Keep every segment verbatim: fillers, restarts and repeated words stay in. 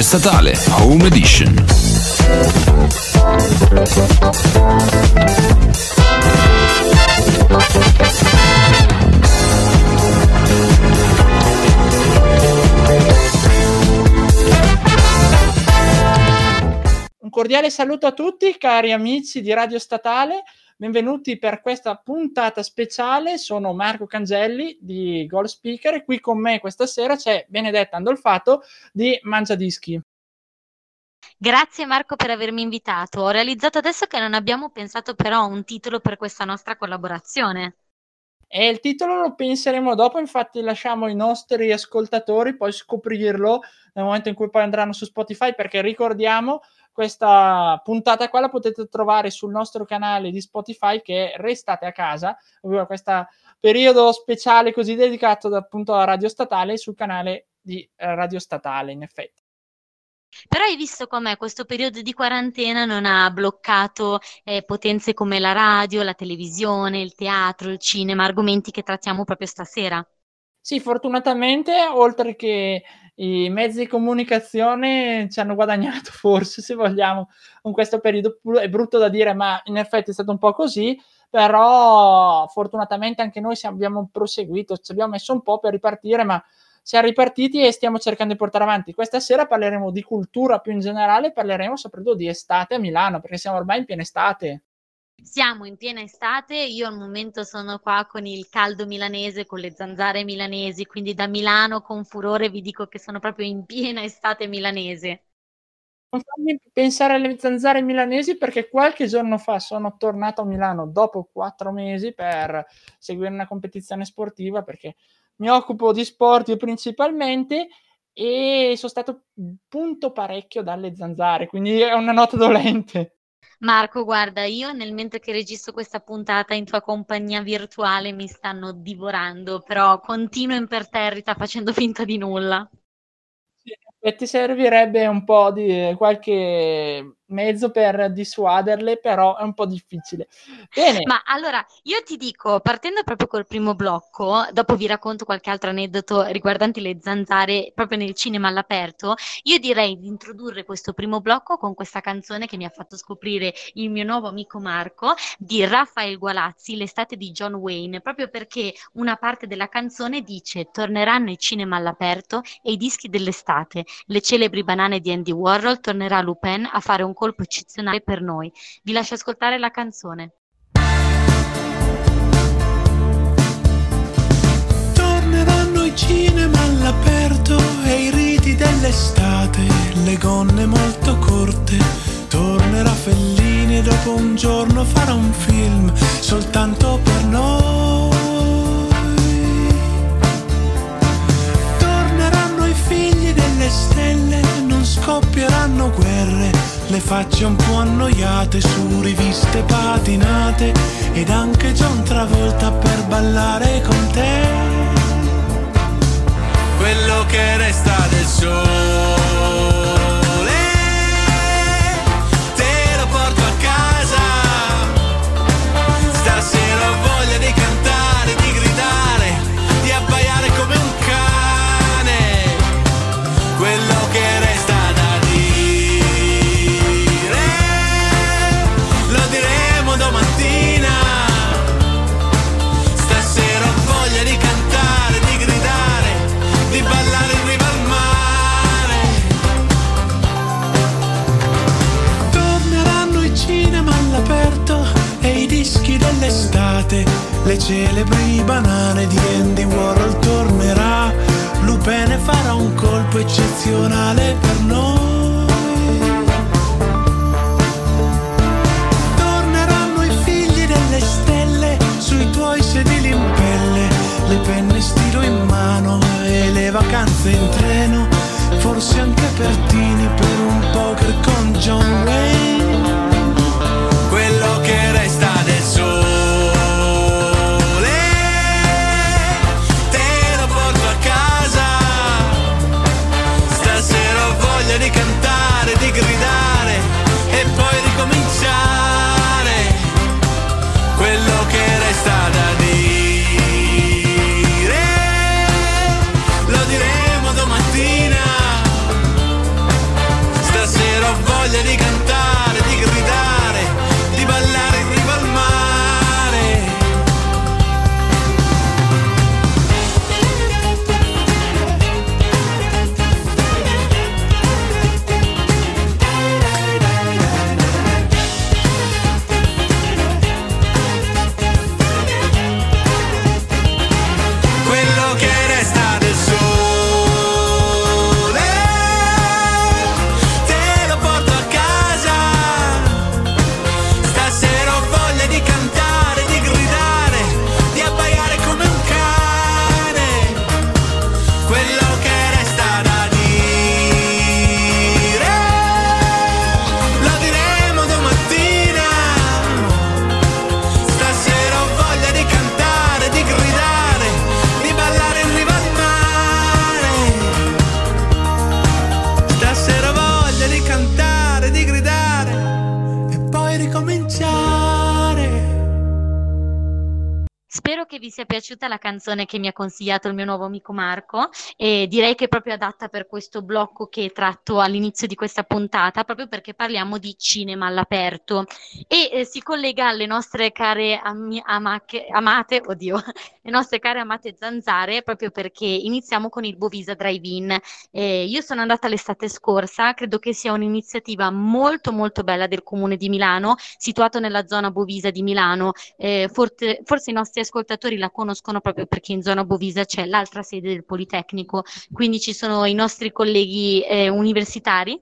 Radio Statale Home Edition. Un cordiale saluto a tutti cari amici di Radio Statale, benvenuti per questa puntata speciale. Sono Marco Cangelli di Goal Speaker e qui con me questa sera c'è Benedetta Andolfato di Mangiadischi. Grazie Marco per avermi invitato. Ho realizzato adesso che non abbiamo pensato però a un titolo per questa nostra collaborazione. E il titolo lo penseremo dopo, infatti lasciamo ai nostri ascoltatori poi scoprirlo nel momento in cui poi andranno su Spotify, perché ricordiamo questa puntata qua la potete trovare sul nostro canale di Spotify che è Restate a casa, ovvero questo periodo speciale così dedicato appunto a Radio Statale sul canale di eh, Radio Statale in effetti. Però hai visto com'è questo periodo di quarantena non ha bloccato eh, potenze come la radio, la televisione, il teatro, il cinema, argomenti che trattiamo proprio stasera. Sì, fortunatamente, oltre che i mezzi di comunicazione ci hanno guadagnato, forse, se vogliamo, con questo periodo. È brutto da dire, ma in effetti è stato un po' così, però fortunatamente anche noi abbiamo proseguito, ci abbiamo messo un po' per ripartire, ma siamo ripartiti e stiamo cercando di portare avanti. Questa sera parleremo di cultura più in generale, parleremo soprattutto di estate a Milano, perché siamo ormai in piena estate. Siamo in piena estate, io al momento sono qua con il caldo milanese, con le zanzare milanesi, quindi da Milano con furore vi dico che sono proprio in piena estate milanese. Non fammi pensare alle zanzare milanesi perché qualche giorno fa sono tornato a Milano dopo quattro mesi per seguire una competizione sportiva, perché mi occupo di sport io principalmente e sono stato punto parecchio dalle zanzare, quindi è una nota dolente. Marco, guarda, io nel mentre che registro questa puntata in tua compagnia virtuale mi stanno divorando, però continuo imperterrita facendo finta di nulla. Sì, e ti servirebbe un po' di qualche mezzo per dissuaderle, però è un po' difficile. Bene. Ma allora, io ti dico, partendo proprio col primo blocco, dopo vi racconto qualche altro aneddoto riguardante le zanzare proprio nel cinema all'aperto, io direi di introdurre questo primo blocco con questa canzone che mi ha fatto scoprire il mio nuovo amico Marco, di Raffaele Gualazzi, L'estate di John Wayne, proprio perché una parte della canzone dice: torneranno i cinema all'aperto e i dischi dell'estate, le celebri banane di Andy Warhol, tornerà Lupin a fare un colpo eccezionale per noi. Vi lascio ascoltare la canzone. Torneranno i cinema all'aperto e i riti dell'estate, le gonne molto corte. Tornerà Fellini e dopo un giorno farà un film soltanto per noi. Torneranno i figli delle stelle, non scoppieranno guerre, le facce un po' annoiate su riviste patinate, ed anche John Travolta per ballare con te. Quello che resta del sole te lo porto a casa. Stasera ho voglia di cantare, di gridare, di abbaiare come un cane. Quello che resta da dire lo diremo domattina. Stasera ho voglia di cantare, di gridare, di ballare in riva al mare. Torneranno i cinema all'aperto e i dischi dell'estate, le celebri banane di Andy Warhol tornerà, Lupin farà un colpo eccezionale per noi. Torneranno i figli delle stelle sui tuoi sedili in pelle, le penne stilo in mano e le vacanze in treno, forse anche Pertini per un poker con John Wayne. Quello che resta del sole te lo porto a casa. Stasera ho voglia di cantare, di gridare e poi ricominciare. Quello che resta da dire lo diremo domattina. vi sia piaciuta la canzone che mi ha consigliato il mio nuovo amico Marco, e direi che è proprio adatta per questo blocco che tratto all'inizio di questa puntata, proprio perché parliamo di cinema all'aperto e eh, si collega alle nostre care ami- amache- amate, oddio, le nostre care amate zanzare, proprio perché iniziamo con il Bovisa Drive-In. Eh, io sono andata l'estate scorsa, credo che sia un'iniziativa molto molto bella del Comune di Milano, situato nella zona Bovisa di Milano. Eh, forse, forse i nostri ascoltatori la conoscono proprio perché in zona Bovisa c'è l'altra sede del Politecnico, quindi ci sono i nostri colleghi eh, universitari.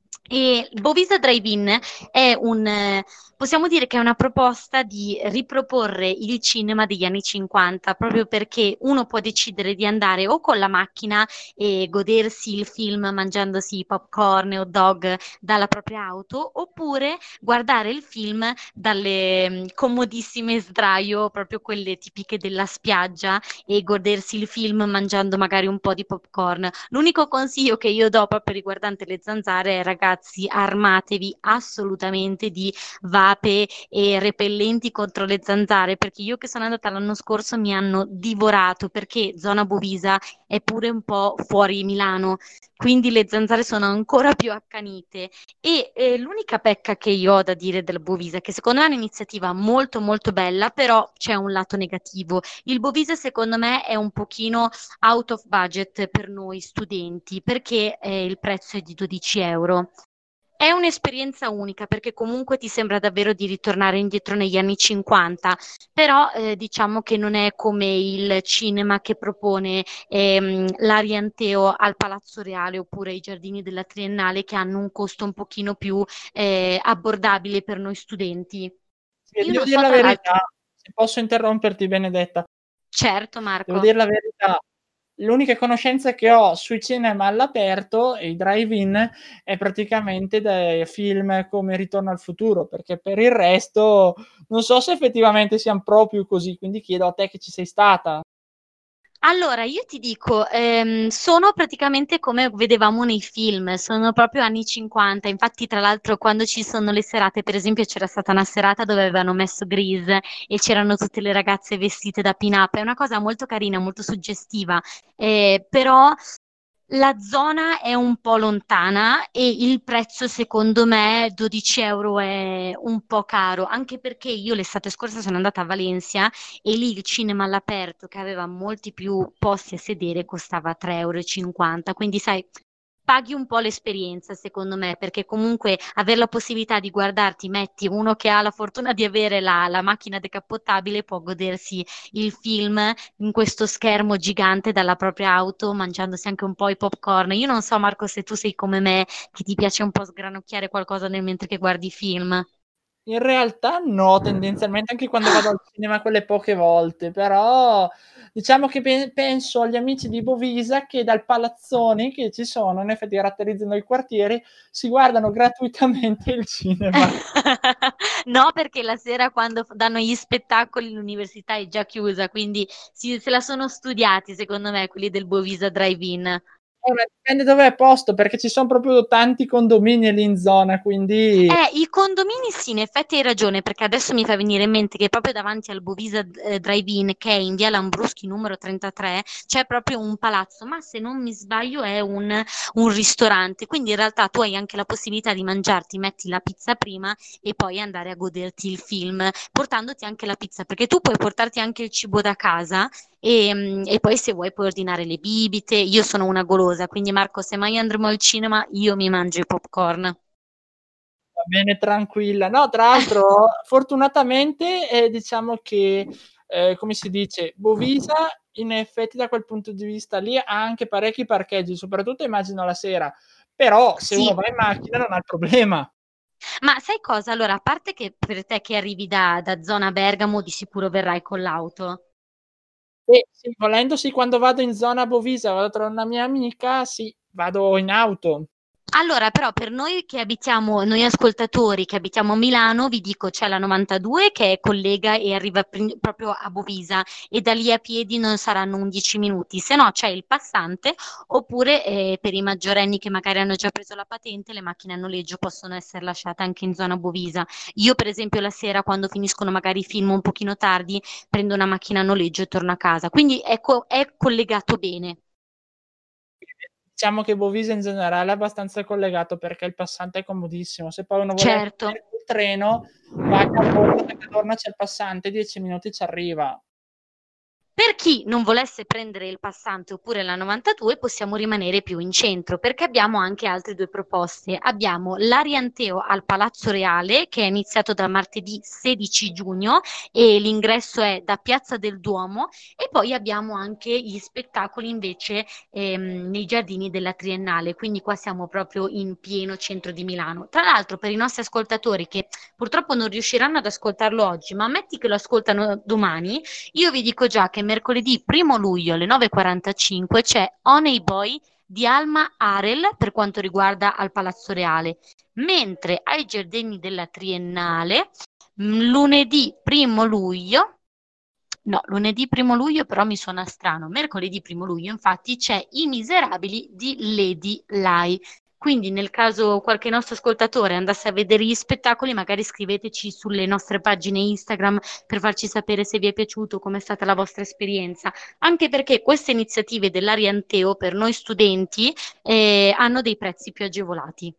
E Bovisa Drive-In è un, eh, possiamo dire che è una proposta di riproporre il cinema degli anni cinquanta, proprio perché uno può decidere di andare o con la macchina e godersi il film mangiandosi i popcorn e hot dog dalla propria auto, oppure guardare il film dalle mm, comodissime sdraio, proprio quelle tipiche della spiaggia, e godersi il film mangiando magari un po' di popcorn. L'unico consiglio che io do proprio riguardante le zanzare è: ragazzi, armatevi assolutamente di vape e repellenti contro le zanzare, perché io che sono andata l'anno scorso mi hanno divorato, perché zona Bovisa è pure un po' fuori Milano, quindi le zanzare sono ancora più accanite. E eh, l'unica pecca che io ho da dire del Bovisa è che secondo me è un'iniziativa molto molto bella, però c'è un lato negativo. Il Bovisa secondo me è un pochino out of budget per noi studenti, perché eh, il prezzo è di dodici euro. È un'esperienza unica perché comunque ti sembra davvero di ritornare indietro negli anni cinquanta, però eh, diciamo che non è come il cinema che propone ehm, l'Arianteo al Palazzo Reale oppure i Giardini della Triennale, che hanno un costo un pochino più eh, abbordabile per noi studenti. Sì, Io devo non dire so, la tra l'altro. verità, se posso interromperti, Benedetta. Certo, Devo Marco. dire la verità, l'unica conoscenza che ho sui cinema all'aperto e i drive-in è praticamente dai film come Ritorno al futuro, perché per il resto non so se effettivamente siano proprio così, quindi chiedo a te che ci sei stata. Allora, io ti dico, ehm, sono praticamente come vedevamo nei film, sono proprio anni cinquanta. Infatti, tra l'altro, quando ci sono le serate, per esempio, c'era stata una serata dove avevano messo Grease e c'erano tutte le ragazze vestite da pin-up. È una cosa molto carina, molto suggestiva, eh, però la zona è un po' lontana e il prezzo, secondo me, dodici euro è un po' caro, anche perché io l'estate scorsa sono andata a Valencia e lì il cinema all'aperto, che aveva molti più posti a sedere, costava tre euro e cinquanta. Quindi, sai, paghi un po' l'esperienza, secondo me, perché comunque avere la possibilità di guardarti, metti uno che ha la fortuna di avere la, la macchina decappottabile, può godersi il film in questo schermo gigante dalla propria auto, mangiandosi anche un po' i popcorn. Io non so, Marco, se tu sei come me, che ti piace un po' sgranocchiare qualcosa nel mentre che guardi film. In realtà no, tendenzialmente anche quando vado al cinema quelle poche volte, però diciamo che pe penso agli amici di Bovisa che dal palazzone che ci sono, in effetti caratterizzano i quartieri, si guardano gratuitamente il cinema. No, perché la sera quando f- danno gli spettacoli l'università è già chiusa, quindi si- se la sono studiati, secondo me, quelli del Bovisa Drive-In. Eh, ma dipende dove è posto, perché ci son proprio tanti condomini lì in zona, quindi Eh, i condomini sì, in effetti hai ragione, perché adesso mi fa venire in mente che proprio davanti al Bovisa eh, Drive-In, che è in via Lambruschi numero trentatré, c'è proprio un palazzo, ma se non mi sbaglio è un, un ristorante, quindi in realtà tu hai anche la possibilità di mangiarti, metti la pizza prima e poi andare a goderti il film, portandoti anche la pizza, perché tu puoi portarti anche il cibo da casa e, mm, e poi se vuoi puoi ordinare le bibite. Io sono una golosa, quindi Marco, se mai andremo al cinema io mi mangio i popcorn. va bene, tranquilla. No, tra l'altro fortunatamente, ehm, diciamo che, ehm, come si dice, Bovisa in effetti da quel punto di vista lì ha anche parecchi parcheggi, soprattutto immagino la sera, però se Sì. uno va in macchina non ha il problema. Ma sai cosa? Allora, a parte che per te che arrivi da, da zona Bergamo, di sicuro verrai con l'auto. Sì, sì, volendo sì, quando vado in zona Bovisa, vado a trovare una mia amica, sì, vado in auto. Allora, però per noi che abitiamo, noi ascoltatori che abitiamo a Milano, vi dico c'è la novantadue che collega e arriva prin- proprio a Bovisa e da lì a piedi non saranno undici minuti, se no c'è il passante oppure eh, per i maggiorenni che magari hanno già preso la patente, le macchine a noleggio possono essere lasciate anche in zona Bovisa. Io per esempio la sera quando finiscono magari i film un pochino tardi prendo una macchina a noleggio e torno a casa, quindi è, co- è collegato bene. Diciamo che Bovisa in generale è abbastanza collegato perché il passante è comodissimo. Se poi uno vuole Certo. prendere il treno, va a Cadorna, da Cadorna c'è il passante, dieci minuti ci arriva. Per chi non volesse prendere il passante oppure la novantadue, possiamo rimanere più in centro perché abbiamo anche altre due proposte. Abbiamo l'Arianteo al Palazzo Reale che è iniziato da martedì sedici giugno e l'ingresso è da Piazza del Duomo e poi abbiamo anche gli spettacoli invece ehm, nei giardini della Triennale, quindi qua siamo proprio in pieno centro di Milano. Tra l'altro per i nostri ascoltatori che purtroppo non riusciranno ad ascoltarlo oggi, ma ammetti che lo ascoltano domani, io vi dico già che mercoledì primo luglio alle nove e quarantacinque c'è Honey Boy di Alma Harel per quanto riguarda al Palazzo Reale, mentre ai Giardini della Triennale mh, lunedì primo luglio, no, lunedì primo luglio però mi suona strano, mercoledì primo luglio infatti c'è I Miserabili di Lady Lai. Quindi nel caso qualche nostro ascoltatore andasse a vedere gli spettacoli, magari scriveteci sulle nostre pagine Instagram per farci sapere se vi è piaciuto, com'è stata la vostra esperienza, anche perché queste iniziative dell'Arianteo per noi studenti eh, hanno dei prezzi più agevolati.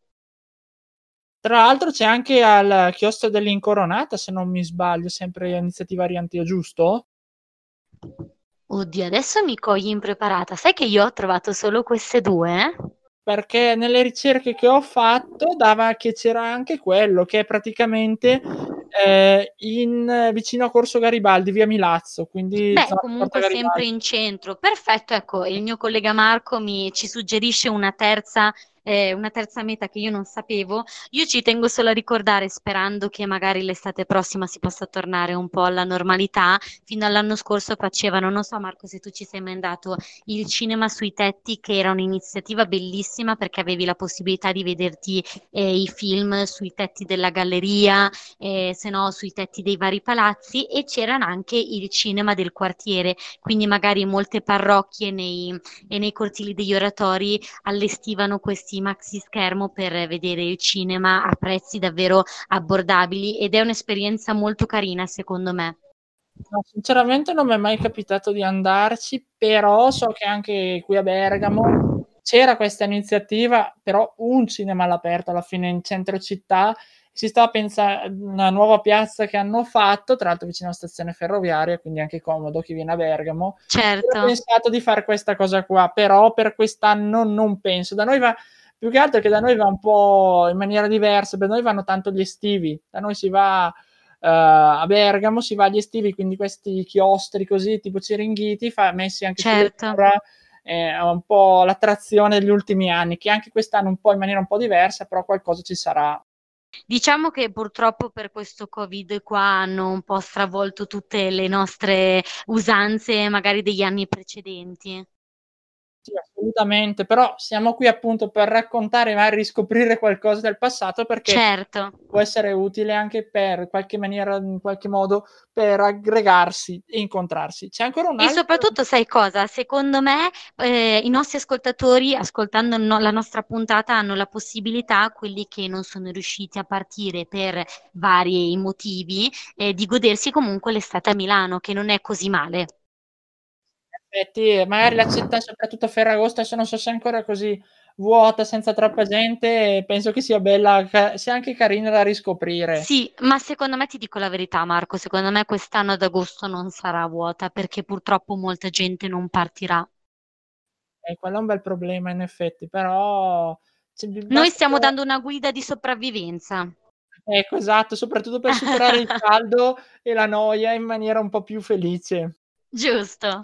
Tra l'altro c'è anche al chiostro dell'Incoronata, se non mi sbaglio, sempre iniziativa Arianteo, giusto? Oddio, adesso mi cogli impreparata. Sai che io ho trovato solo queste due? Eh? Perché nelle ricerche che ho fatto dava che c'era anche quello, che è praticamente eh, in, vicino a Corso Garibaldi, via Milazzo, quindi Beh, zona di Porta comunque sempre Garibaldi. in centro. Perfetto, ecco, il mio collega Marco mi ci suggerisce una terza, eh, una terza meta che io non sapevo. Io ci tengo solo a ricordare, sperando che magari l'estate prossima si possa tornare un po' alla normalità. Fino all'anno scorso facevano, non so Marco se tu ci sei mai andato, il cinema sui tetti, che era un'iniziativa bellissima perché avevi la possibilità di vederti eh, i film sui tetti della galleria, eh, se no sui tetti dei vari palazzi e c'erano anche il cinema del quartiere, quindi magari molte parrocchie nei, e nei cortili degli oratori allestivano questi maxi schermo per vedere il cinema a prezzi davvero abbordabili ed è un'esperienza molto carina secondo me. No, sinceramente non mi è mai capitato di andarci, però so che anche qui a Bergamo c'era questa iniziativa, però un cinema all'aperto alla fine in centro città. Si sta a pensare una nuova piazza che hanno fatto, tra l'altro vicino alla stazione ferroviaria, quindi anche comodo chi viene a Bergamo. Si era Certo. pensato di fare questa cosa qua, però per quest'anno non penso. Da noi va più che altro che da noi va un po' in maniera diversa, per noi vanno tanto gli estivi, da noi si va Uh, a Bergamo si va agli estivi, quindi questi chiostri così tipo Ciringhiti fa, messi anche sulle Certo. mura, è un po' l'attrazione degli ultimi anni, che anche quest'anno un po' in maniera un po' diversa, però qualcosa ci sarà. Diciamo che purtroppo per questo Covid qua hanno un po' stravolto tutte le nostre usanze magari degli anni precedenti. Sì, assolutamente, però siamo qui appunto per raccontare, magari riscoprire qualcosa del passato, perché Certo. può essere utile anche per qualche maniera, in qualche modo, per aggregarsi e incontrarsi. C'è ancora un E altro. soprattutto, sai cosa? Secondo me, eh, i nostri ascoltatori, ascoltando no- la nostra puntata, hanno la possibilità, quelli che non sono riusciti a partire per vari motivi, eh, di godersi comunque l'estate a Milano, che non è così male. Effetti, magari la città, soprattutto a Ferragosto, adesso non so se è ancora così vuota, senza troppa gente, penso che sia bella, ca- sia anche carina da riscoprire. Sì, ma secondo me ti dico la verità, Marco, secondo me quest'anno ad agosto non sarà vuota perché purtroppo molta gente non partirà. E quello è un bel problema, in effetti, però ci- Noi basta stiamo che- dando una guida di sopravvivenza. ecco, esatto, soprattutto per superare il caldo e la noia in maniera un po' più felice. Giusto.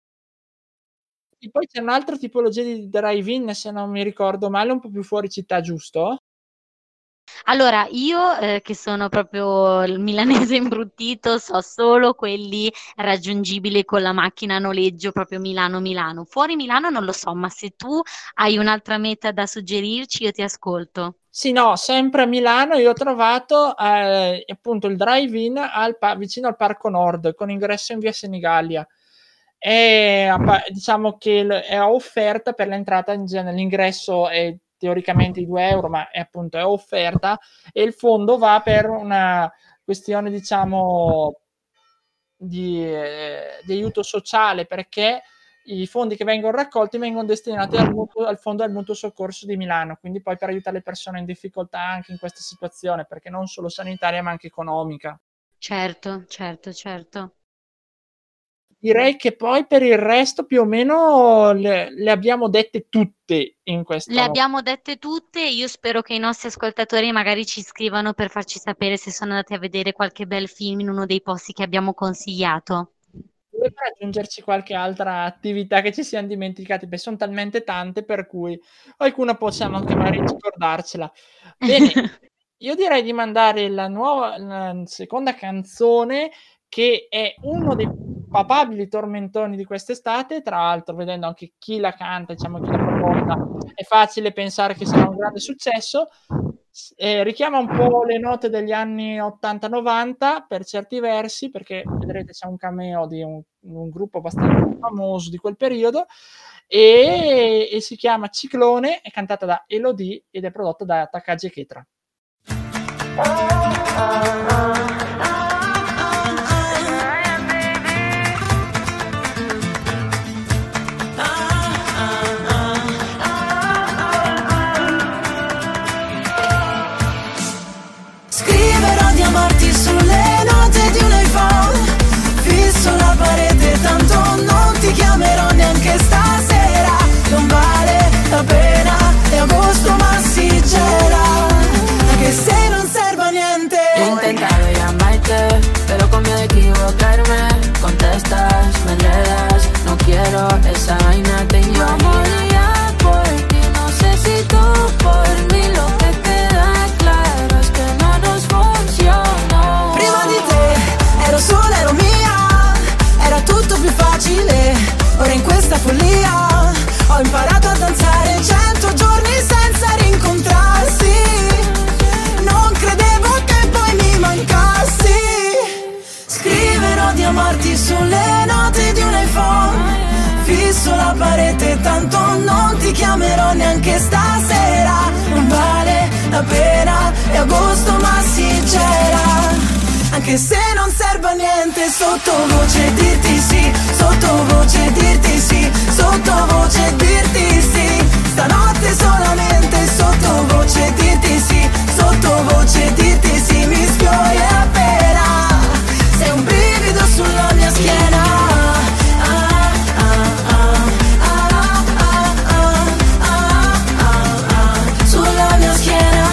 E poi c'è un'altra tipologia di drive-in, se non mi ricordo male, un po' più fuori città, giusto? Allora, io eh, che sono proprio il milanese imbruttito, so solo quelli raggiungibili con la macchina a noleggio, proprio Milano-Milano. Fuori Milano non lo so, ma se tu hai un'altra meta da suggerirci, io ti ascolto. Sì, no, sempre a Milano io ho trovato eh, appunto il drive-in al pa- vicino al Parco Nord con ingresso in via Senigallia. È, appa- diciamo che l- è offerta per l'entrata in genere, l'ingresso è teoricamente di due euro, ma è appunto è offerta e il fondo va per una questione, diciamo, di, eh, di aiuto sociale, perché i fondi che vengono raccolti vengono destinati al, mutuo, al fondo del mutuo soccorso di Milano, quindi poi per aiutare le persone in difficoltà anche in questa situazione, perché non solo sanitaria ma anche economica. Certo, certo, certo. Direi che poi per il resto più o meno le, le abbiamo dette tutte in questo. Le abbiamo dette tutte, io spero che i nostri ascoltatori magari ci scrivano per farci sapere se sono andati a vedere qualche bel film in uno dei posti che abbiamo consigliato. Dovrebbe aggiungerci qualche altra attività che ci siamo dimenticati, perché sono talmente tante per cui qualcuna possiamo anche magari ricordarcela. Bene, io direi di mandare la nuova, la seconda canzone, che è uno dei papabili tormentoni di quest'estate, tra l'altro vedendo anche chi la canta, diciamo chi la proposta, è facile pensare che sarà un grande successo. Eh, richiama un po' le note degli anni ottanta novanta per certi versi, perché vedrete c'è un cameo di un, un gruppo abbastanza famoso di quel periodo e, e si chiama Ciclone, è cantata da Elodie ed è prodotta da Takagi Ketra. Scriverò di amarti sulle note di un iPhone, fisso la parete, tanto non ti chiamerò neanche stasera. Non vale la pena, è agosto ma si gela, anche se non serve a niente. He intentado llamarte, pero con miedo a equivocarme. Contestas, me enredas, no quiero esa vaina, te Yo moría por ti, no sé si tú por mí. Lo que queda claro es que no nos funzionò. Prima di te ero sola, ero mia, era tutto più facile. Ora in questa follia ho imparato a danzare cento giorni senza rincontrarsi. Non credevo che poi mi mancassi. Scriverò di amarti sulle note di un iPhone, fisso la parete, tanto non ti chiamerò neanche stasera. Non vale la pena, è agosto ma si gela, anche se non serve a niente. Sottovoce dirti sì, sottovoce dirti sì, sottovoce dirti sì. Stanotte solamente sottovoce dirti sì, sottovoce dirti sì. Mi sfiori appena, sei un brivido sulla mia schiena. Ah, ah, ah, ah, ah, ah, ah, ah, sulla mia schiena.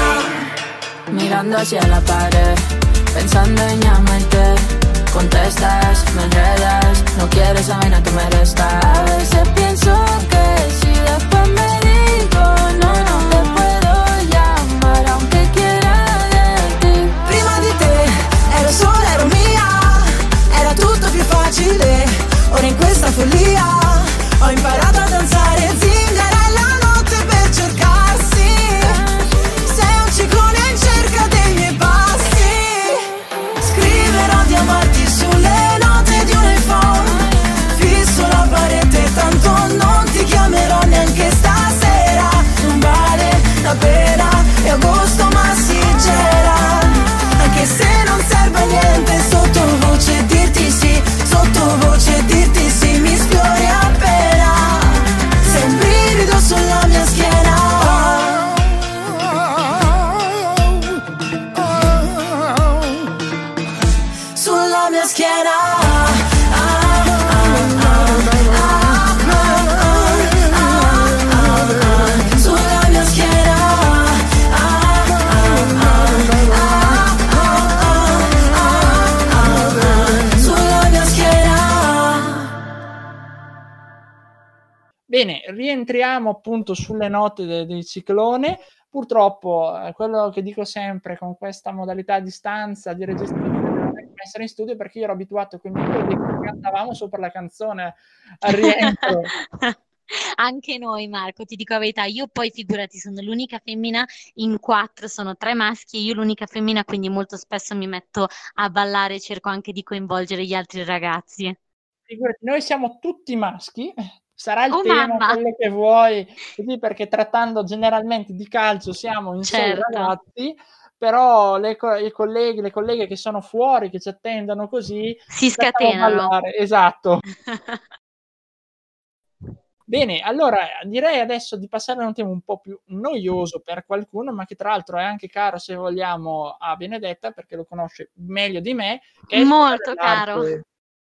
mirando hacia la pared, pensando en llamarte. Contestas, me enredas, no quieres esa vaina, tú me restas. A veces pienso que si después me digo no, no te puedo llamar aunque quiera de ti. Prima di te ero sola, ero mia, era tutto più facile. Ora in questa follia ho imparato a danzare zingarella notte per cercarsi. Sei un ciclone in cerca dei miei passi. Scriverò di amarti sulle note di un iPhone, fisso la parete, tanto non ti chiamerò neanche stasera. Non vale la pena, è agosto ma si gela, anche se non serve a niente. Sottovoce dirti sì, sottovoce dirti sì. Mi sfiori appena, sei un brivido sulla mia schiena. Sulla mia schiena. Sulla mia schiena. Sulla mia schiena. Bene, rientriamo appunto sulle note de- del ciclone Purtroppo, eh, quello che dico sempre con questa modalità a distanza di registrazione non è come essere in studio, perché io ero abituato con i miei colleghi che cantavamo sopra la canzone al rientro. Anche noi, Marco, ti dico la verità, io poi figurati, sono l'unica femmina in quattro, sono tre maschi e io l'unica femmina, quindi molto spesso mi metto a ballare e cerco anche di coinvolgere gli altri ragazzi. Figurati, noi siamo tutti maschi, sarà il Oh tema mamma! quello che vuoi, così, perché trattando generalmente di calcio siamo in sei Certo. ragazzi, però le co i colleghi, le colleghe che sono fuori, che ci attendono così, Si facciamo scatenano. ballare, esatto. Bene, allora direi adesso di passare a un tema un po' più noioso per qualcuno, ma che tra l'altro è anche caro, se vogliamo, a Benedetta, perché lo conosce meglio di me, che è il tema Molto caro. dell'arte.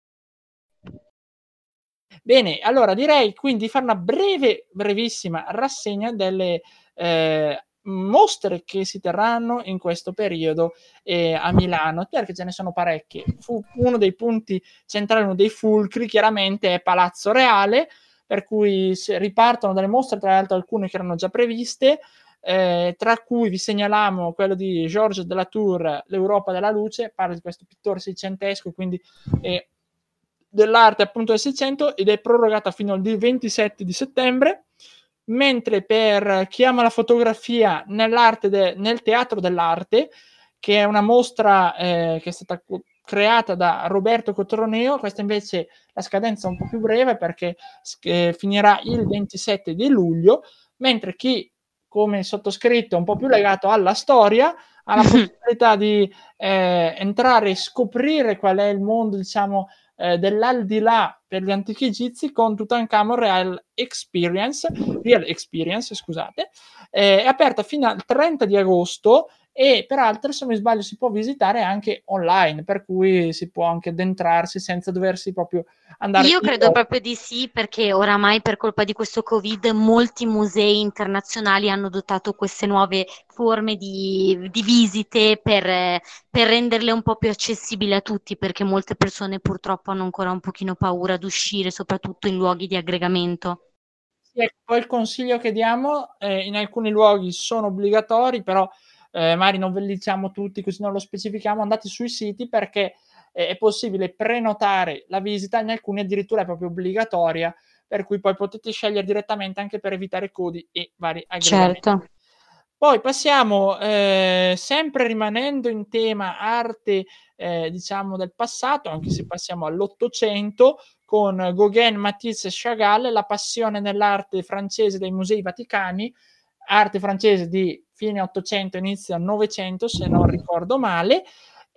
Bene, allora direi quindi di fare una breve, brevissima rassegna delle, ehm, mostre che si terranno in questo periodo, ehm, a Milano, perché ce ne sono parecchie. Fu uno dei punti centrali, uno dei fulcri chiaramente è Palazzo Reale, per cui s ripartono dalle mostre, tra l'altro alcune che erano già previste, ehm, tra cui vi segnalamo quello di Georges de Latour, L'Europa della luce, parla di questo pittore seicentesco, quindi, ehm, dell'arte appunto del Seicento, ed è prorogata fino al di ventisette di settembre, mentre per chi ama la fotografia nell'arte de nel Teatro dell'Arte, che è una mostra, ehm, che è stata co creata da Roberto Cotroneo, questa invece la scadenza è un po' più breve perché s ehm, finirà il ventisette di luglio, mentre chi, come il sottoscritto, è un po' più legato alla storia, ha la possibilità di, ehm, entrare e scoprire qual è il mondo, diciamo, ehm, dell'aldilà per gli antichi egizi con Tutankhamon Real Experience Real Experience, scusate, ehm, è aperta fino al trenta di agosto e peraltro, se non mi sbaglio, si può visitare anche online, per cui si può anche addentrarsi senza doversi proprio andare Io in credo loco. proprio di sì, perché oramai per colpa di questo Covid molti musei internazionali hanno adottato queste nuove forme di, di visite per, eh, per renderle un po' più accessibili a tutti, perché molte persone purtroppo hanno ancora un pochino paura ad uscire, soprattutto in luoghi di aggregamento. Sì, ecco, poi il consiglio che diamo, ehm, in alcuni luoghi sono obbligatori, però, ehm, magari non ve li diciamo tutti, così non lo specifichiamo, andate sui siti perché è è possibile prenotare la visita, in alcuni addirittura è proprio obbligatoria, per cui poi potete scegliere direttamente anche per evitare codi e vari aggregamenti. Certo. Poi passiamo, ehm, sempre rimanendo in tema arte, ehm, diciamo del passato, anche se passiamo all'Ottocento, con Gauguin, Matisse e Chagall, la passione nell'arte francese dei Musei Vaticani, arte francese di fine Ottocento, inizio Novecento, se non ricordo male,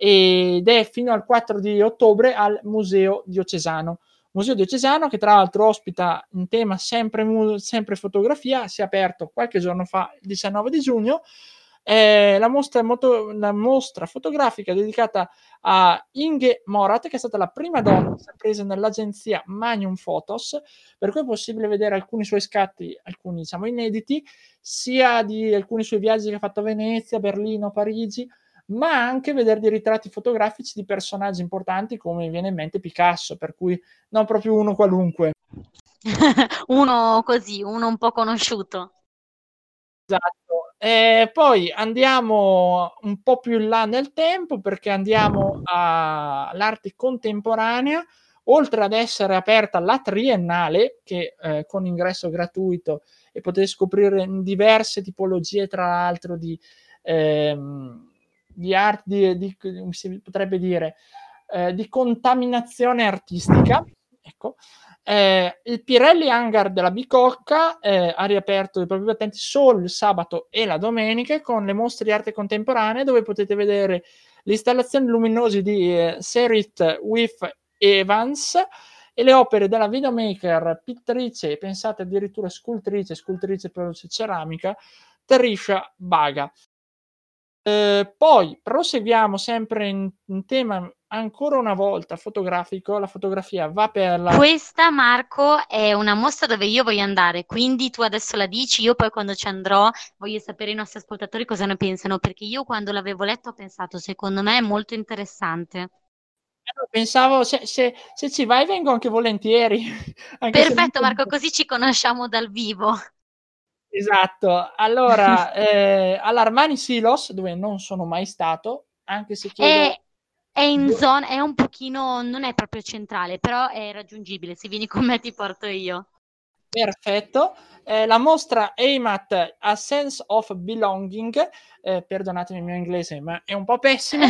ed è fino al quattro di ottobre al Museo Diocesano. Museo Diocesano che tra l'altro ospita un tema sempre, mu- sempre fotografia, si è aperto qualche giorno fa, il diciannove di giugno. Eh, la, mostra moto, la mostra fotografica dedicata a Inge Morat, che è stata la prima donna presa nell'agenzia Magnum Photos, per cui è possibile vedere alcuni suoi scatti, alcuni diciamo inediti, sia di alcuni suoi viaggi che ha fatto a Venezia, Berlino, Parigi, ma anche vedere dei ritratti fotografici di personaggi importanti come mi viene in mente Picasso, per cui non proprio uno qualunque. Uno così, uno un po' conosciuto. Esatto. E poi andiamo un po' più in là nel tempo, perché andiamo a- all'arte contemporanea, oltre ad essere aperta la Triennale, che eh, con ingresso gratuito, e potete scoprire diverse tipologie, tra l'altro, di, ehm, di arte, di, di, come si potrebbe dire, eh, di contaminazione artistica. Ecco. Eh, il Pirelli Hangar della Bicocca eh, ha riaperto i propri battenti solo il sabato e la domenica con le mostre di arte contemporanea, dove potete vedere le installazioni luminose di eh, Sarit With Evans e le opere della videomaker, pittrice e pensate addirittura scultrice, scultrice per ceramica, Trisha Baga. Eh, poi proseguiamo sempre in, in tema ancora una volta fotografico. La fotografia va per la... Questa, Marco, è una mostra dove io voglio andare, quindi tu adesso la dici, io poi quando ci andrò voglio sapere i nostri ascoltatori cosa ne pensano, perché io quando l'avevo letto ho pensato, secondo me è molto interessante. Pensavo, se, se, se ci vai vengo anche volentieri. Anche Perfetto, se... Marco, così ci conosciamo dal vivo. Esatto. Allora, ehm, all'Armani Silos, dove non sono mai stato, anche se chiedo È è in Boh. zona è un pochino non è proprio centrale, però è raggiungibile. Se vieni con me ti porto io. Perfetto. Ehm, la mostra Aim at a Sense of Belonging, ehm, perdonatemi il mio inglese, ma è un po' pessimo.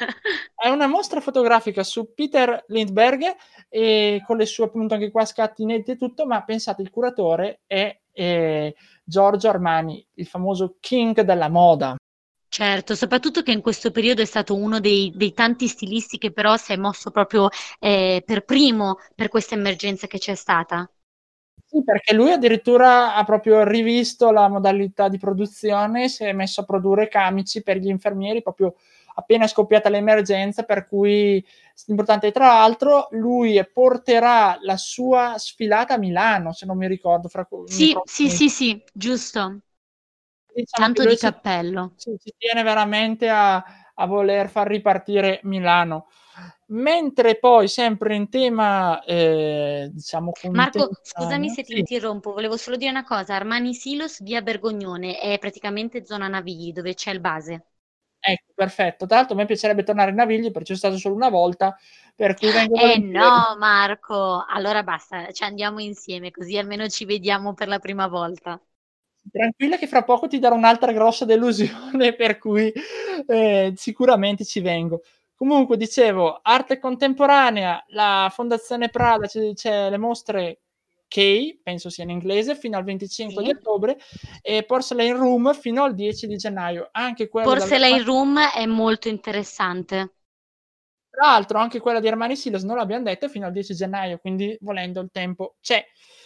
È una mostra fotografica su Peter Lindbergh, ehm, con le sue appunto anche qua scatti inediti e tutto, ma pensate il curatore è, ehm, Giorgio Armani, il famoso king della moda. Certo, soprattutto che in questo periodo è stato uno dei dei tanti stilisti che però si è mosso proprio, ehm, per primo per questa emergenza che c'è stata. Sì, perché lui addirittura ha proprio rivisto la modalità di produzione, si è messo a produrre camici per gli infermieri proprio appena è scoppiata l'emergenza, per cui s importante. Tra l'altro lui porterà la sua sfilata a Milano, se non mi ricordo, fra co nei Sì, sì, prossimi sì, sì, giusto. Diciamo che Tanto lui di ci cappello. sì, ci tiene veramente a a voler far ripartire Milano. Mentre poi sempre in tema, ehm, diciamo Marco, scusami contemporaneo se ti sì. interrompo, volevo solo dire una cosa, Armani Silos, via Bergognone, è praticamente zona Navigli, dove c'è il base. Ecco, perfetto. Tra l'altro a me piacerebbe tornare in Navigli, però ci so stato solo una volta, per cui vengo Eh volentieri. no Marco, allora basta, ci andiamo insieme, così almeno ci vediamo per la prima volta. Tranquilla che fra poco ti darò un'altra grossa delusione, per cui, ehm, sicuramente ci vengo. Comunque dicevo, arte contemporanea, la Fondazione Prada ci dice le mostre Kay, penso sia in inglese, fino al venticinque di Sì. ottobre, e Porcelain Room fino al dieci di gennaio. Anche quelle Porcelain dall'Armani Room è molto interessante. Tra l'altro anche quella di Armani Silos non l'abbiam detto, è fino al dieci gennaio, quindi volendo il tempo c'è.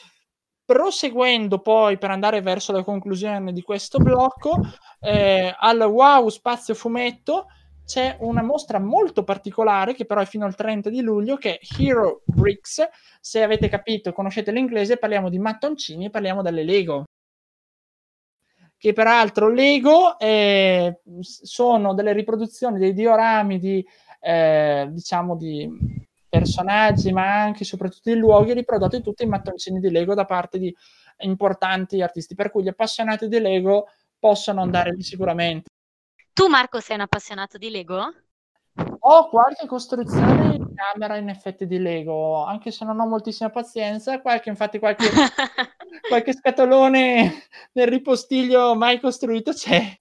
Proseguendo poi per andare verso la conclusione di questo blocco, ehm, al Wow Spazio Fumetto c'è una mostra molto particolare, che però è fino al trenta di luglio, che è Hero Bricks. Se avete capito, conoscete l'inglese, parliamo di mattoncini e parliamo delle Lego. Che peraltro Lego, ehm, s sono delle riproduzioni dei diorami di, ehm, diciamo di personaggi, ma anche e soprattutto di luoghi, riprodotti tutti in mattoncini di Lego da parte di importanti artisti, per cui gli appassionati di Lego possono andare lì sicuramente. Tu Marco sei un appassionato di Lego? Ho qualche costruzione in camera in effetti di Lego, anche se non ho moltissima pazienza, qualche infatti qualche qualche scatolone nel ripostiglio mai costruito c'è.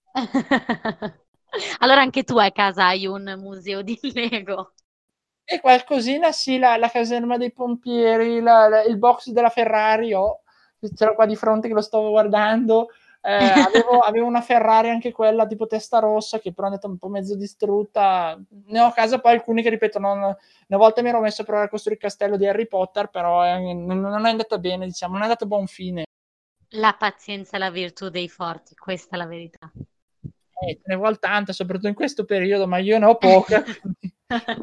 Allora anche tu a casa hai un museo di Lego. E qualcosina sì, la la caserma dei pompieri, la la il box della Ferrari ho, ce l'ho qua di fronte che lo stavo guardando. Ehm, avevo avevo una Ferrari anche quella tipo Testarossa, che però è andata un po' mezzo distrutta. Ne ho a casa poi alcuni che ripeto non una volta mi ero messo a provare a costruire il castello di Harry Potter, però, ehm, non non è andata bene diciamo, non è andato a buon fine. La pazienza è la virtù dei forti, questa è la verità. Eh, ce ne vuol tanta, soprattutto in questo periodo, ma io ne ho poca, quindi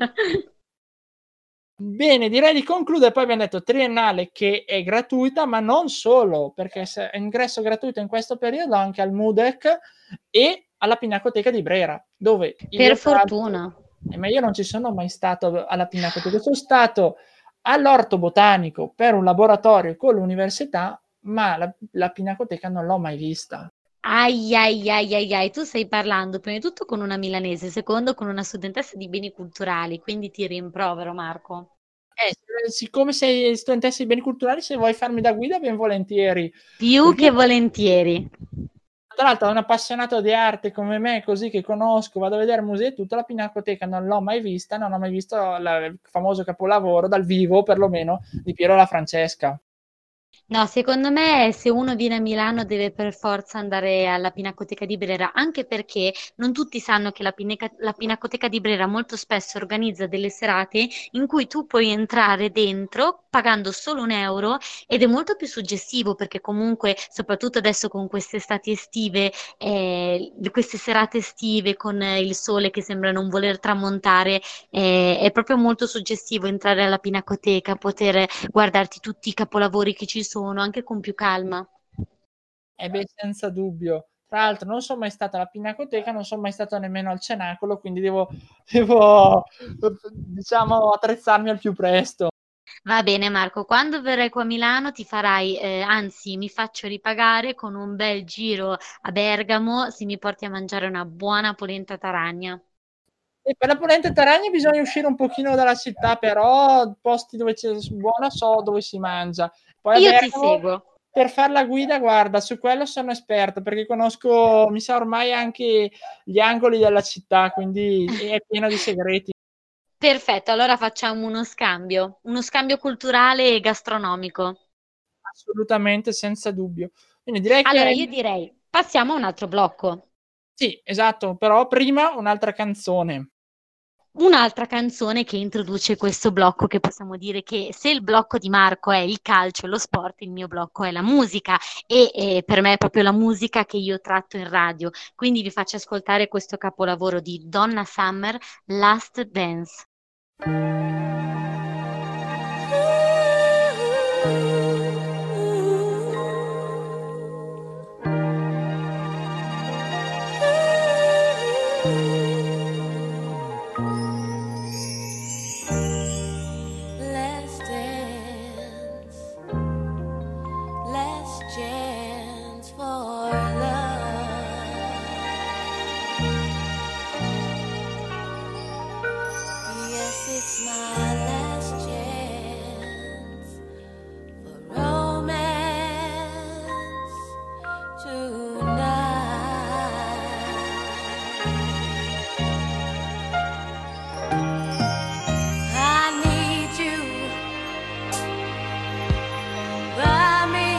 Bene, direi di concludere. Poi abbiam detto triennale che è gratuita, ma non solo, perché se è ingresso gratuito in questo periodo anche al MUDEC e alla Pinacoteca di Brera, dove Per io tra l'altro fortuna. eh, ma io non ci sono mai stato alla Pinacoteca, sono stato all'Orto Botanico per un laboratorio con l'università, ma la la Pinacoteca non l'ho mai vista. Ahi, ahi, ahi, ahi, ahi, tu stai parlando prima di tutto con una milanese, secondo con una studentessa di beni culturali, quindi ti rimprovero Marco. Eh, s siccome sei studentessa di beni culturali, se vuoi farmi da guida ben volentieri. Più Perché che volentieri. Tra l'altro a un appassionato di arte come me, così che conosco, vado a vedere musei e tutto, la Pinacoteca non l'ho mai vista, non ho mai visto la il famoso capolavoro dal vivo, perlomeno, di Piero La Francesca. No, secondo me se uno viene a Milano deve per forza andare alla Pinacoteca di Brera, anche perché non tutti sanno che la Pineca la Pinacoteca di Brera molto spesso organizza delle serate in cui tu puoi entrare dentro pagando solo un euro ed è molto più suggestivo perché comunque, soprattutto adesso con queste estati estive, ehm, queste serate estive con il sole che sembra non voler tramontare, ehm, è proprio molto suggestivo entrare alla Pinacoteca, poter guardarti tutti i capolavori che ci sono, anche con più calma. Eh beh, senza dubbio. Tra l'altro non son mai stato alla Pinacoteca, non son mai stato nemmeno al Cenacolo, quindi devo devo, diciamo, attrezzarmi al più presto. Va bene Marco, quando verrai qua a Milano ti farai, eh, anzi mi faccio ripagare con un bel giro a Bergamo se mi porti a mangiare una buona polenta taragna. E per la polenta taragna bisogna uscire un pochino dalla città, però posti dove c'è buona so dove si mangia. Poi a Io ti Bergamo, seguo. per far la guida, guarda, su quello sono esperto perché conosco, mi sa ormai anche gli angoli della città, quindi è pieno di segreti. Perfetto, allora facciamo uno scambio, uno scambio culturale e gastronomico. Assolutamente, senza dubbio. Quindi direi Allora che io direi, passiamo a un altro blocco. sì, esatto, però prima un'altra canzone. Un'altra canzone che introduce questo blocco, che possiamo dire che se il blocco di Marco è il calcio e lo sport, il mio blocco è la musica e eh, per me è proprio la musica che io tratto in radio. Quindi vi faccio ascoltare questo capolavoro di Donna Summer, Last Dance. Let's dance, let's chance for love. Yes, it's my last chance for romance tonight. I need you by me,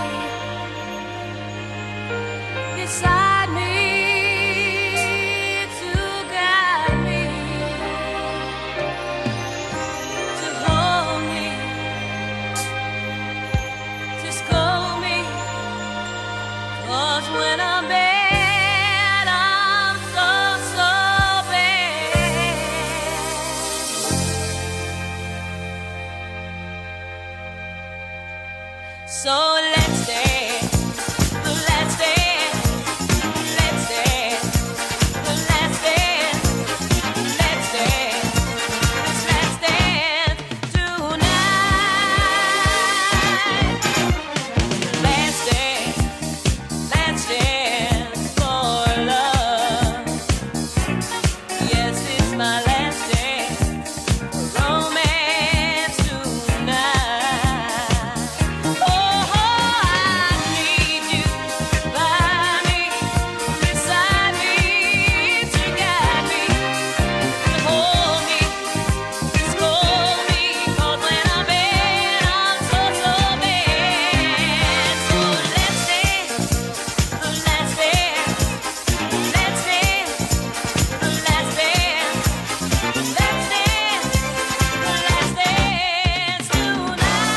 beside me, to guide me, to hold me, to scold me. 'Cause when I'm bad, I'm so, so bad. So let's dance, let's dance, let's dance, let's dance, let's dance, let's dance tonight. Let's dance, let's dance for love. Yes, it's my last dance for romance tonight. Oh, I need you by me, beside me, to guide me, to hold me, to scold me. 'Cause when I'm bad, I'm so, so bad. So let's dance, let's dance, let's dance, let's dance, let's dance, let's dance tonight.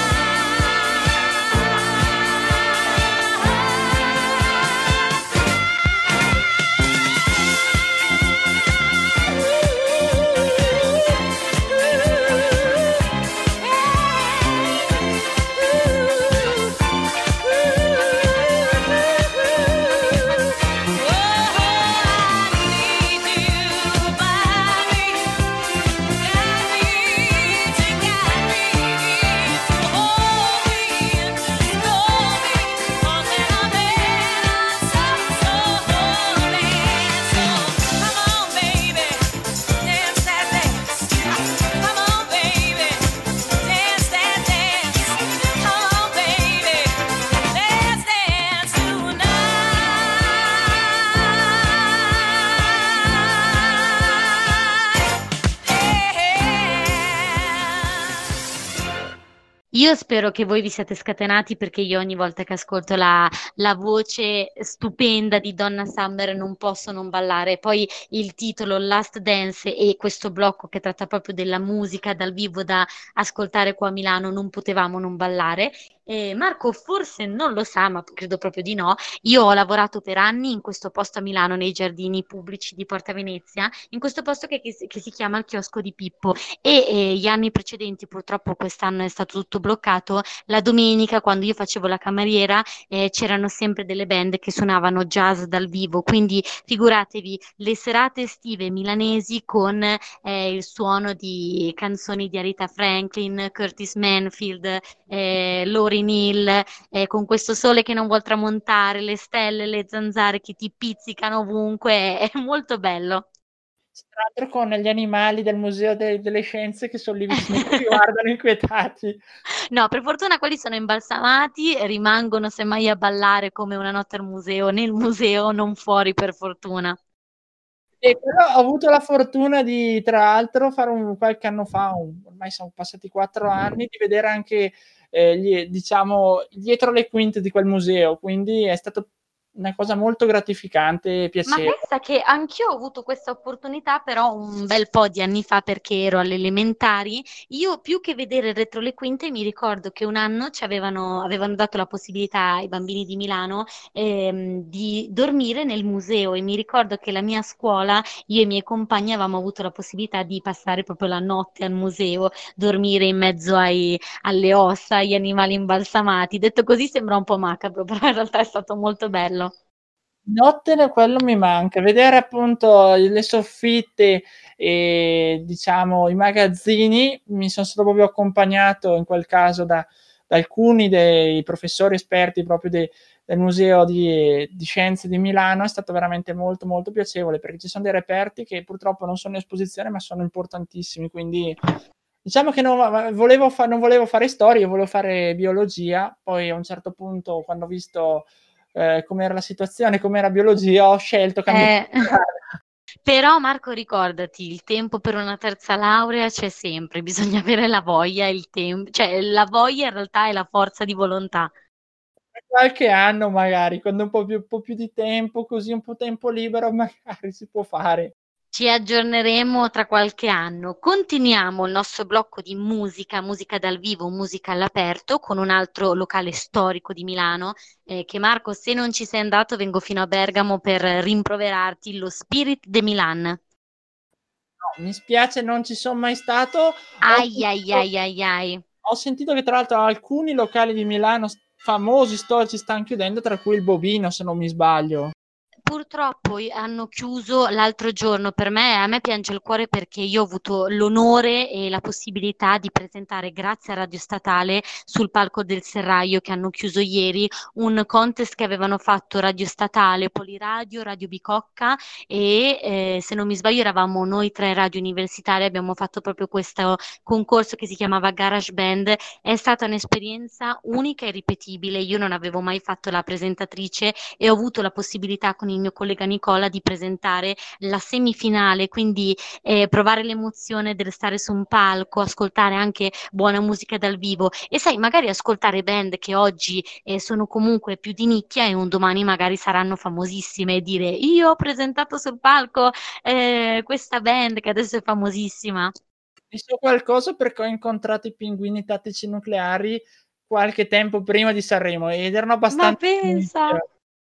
Io spero che voi vi siate scatenati perché io ogni volta che ascolto la, la voce stupenda di Donna Summer non posso non ballare. Poi il titolo Last Dance e questo blocco che tratta proprio della musica dal vivo da ascoltare qua a Milano non potevamo non ballare. Eh, Marco forse non lo sa, ma credo proprio di no. Io ho lavorato per anni in questo posto a Milano, nei giardini pubblici di Porta Venezia, in questo posto che, che si che si chiama il chiosco di Pippo. E eh, gli anni precedenti, purtroppo quest'anno è stato tutto bloccato, la domenica, quando io facevo la cameriera, eh, c'erano sempre delle band che suonavano jazz dal vivo. Quindi figuratevi le serate estive milanesi con eh, il suono di canzoni di Aretha Franklin, Curtis Manfield, eh, Lauryn Hill, eh, con questo sole che non vuol tramontare, le stelle, le zanzare che ti pizzicano ovunque, è molto bello. Tra l'altro con gli animali del Museo de- delle Scienze che sono lì vicino che ti guardano inquietati. No, per fortuna quelli sono imbalsamati e rimangono semmai a ballare come una notte al museo, nel museo, non fuori per fortuna. E però ho avuto la fortuna di, tra l'altro, fare un qualche anno fa, un- ormai sono passati quattro anni, di vedere anche, eh, gli- diciamo, dietro le quinte di quel museo, quindi è stato una cosa molto gratificante e Ma piacevole. pensa che anch'io ho avuto questa opportunità, però un bel po' di anni fa, perché ero alle elementari. Io più che vedere retro le quinte, mi ricordo che un anno ci avevano, avevano dato la possibilità ai bambini di Milano ehm, di dormire nel museo, e mi ricordo che la mia scuola, io e i miei compagni avevamo avuto la possibilità di passare proprio la notte al museo, dormire in mezzo ai, alle ossa, agli animali imbalsamati. Detto così sembra un po' macabro, però in realtà è stato molto bello. Notte ne quello mi manca, vedere appunto le soffitte e diciamo i magazzini. Mi son stato proprio accompagnato in quel caso da da alcuni dei professori esperti proprio de del Museo di di Scienze di Milano. È stato veramente molto, molto piacevole, perché ci son dei reperti che purtroppo non sono in esposizione, ma sono importantissimi. Quindi diciamo che non va volevo fa non volevo fare storia, io volevo fare biologia, poi a un certo punto, quando ho visto eh, com'era la situazione, com'era biologia, ho scelto cambiare Eh, strada. Però Marco, ricordati, il tempo per una terza laurea c'è sempre, bisogna avere la voglia, e il tempo, cioè la voglia in realtà è la forza di volontà. Tra qualche anno magari, quando un po' più un po' più di tempo, così un po' tempo libero, magari si può fare. Ci aggiorneremo tra qualche anno. Continuiamo il nostro blocco di musica, musica dal vivo, musica all'aperto, con un altro locale storico di Milano, eh, che Marco, se non ci sei andato, vengo fino a Bergamo per rimproverarti, lo Spirit de Milan. No, mi spiace, non ci son mai stato. Ho Ai ai sentito ai ai ai. ho sentito che tra l'altro alcuni locali di Milano s famosi, storici, stan chiudendo, tra cui il Bobino, se non mi sbaglio. Purtroppo i hanno chiuso l'altro giorno. Per me a me piange il cuore, perché io ho avuto l'onore e la possibilità di presentare, grazie a Radio Statale, sul palco del Serraglio, che hanno chiuso ieri, un contest che avevano fatto Radio Statale, Poliradio, Radio Bicocca e eh, se non mi sbaglio eravamo noi tre radio universitarie. Abbiamo fatto proprio questo concorso che si chiamava Garage Band. È stata un'esperienza unica e irripetibile. Io non avevo mai fatto la presentatrice e ho avuto la possibilità, con il mio collega Nicola, di presentare la semifinale, quindi eh, provare l'emozione del stare su un palco, ascoltare anche buona musica dal vivo, e sai, magari ascoltare band che oggi eh, sono comunque più di nicchia, e un domani magari saranno famosissime, e dire: io ho presentato sul palco eh, questa band che adesso è famosissima. Ne so qualcosa perché ho incontrato i Pinguini Tattici Nucleari qualche tempo prima di Sanremo ed erano Ma abbastanza di pensa! nicchia.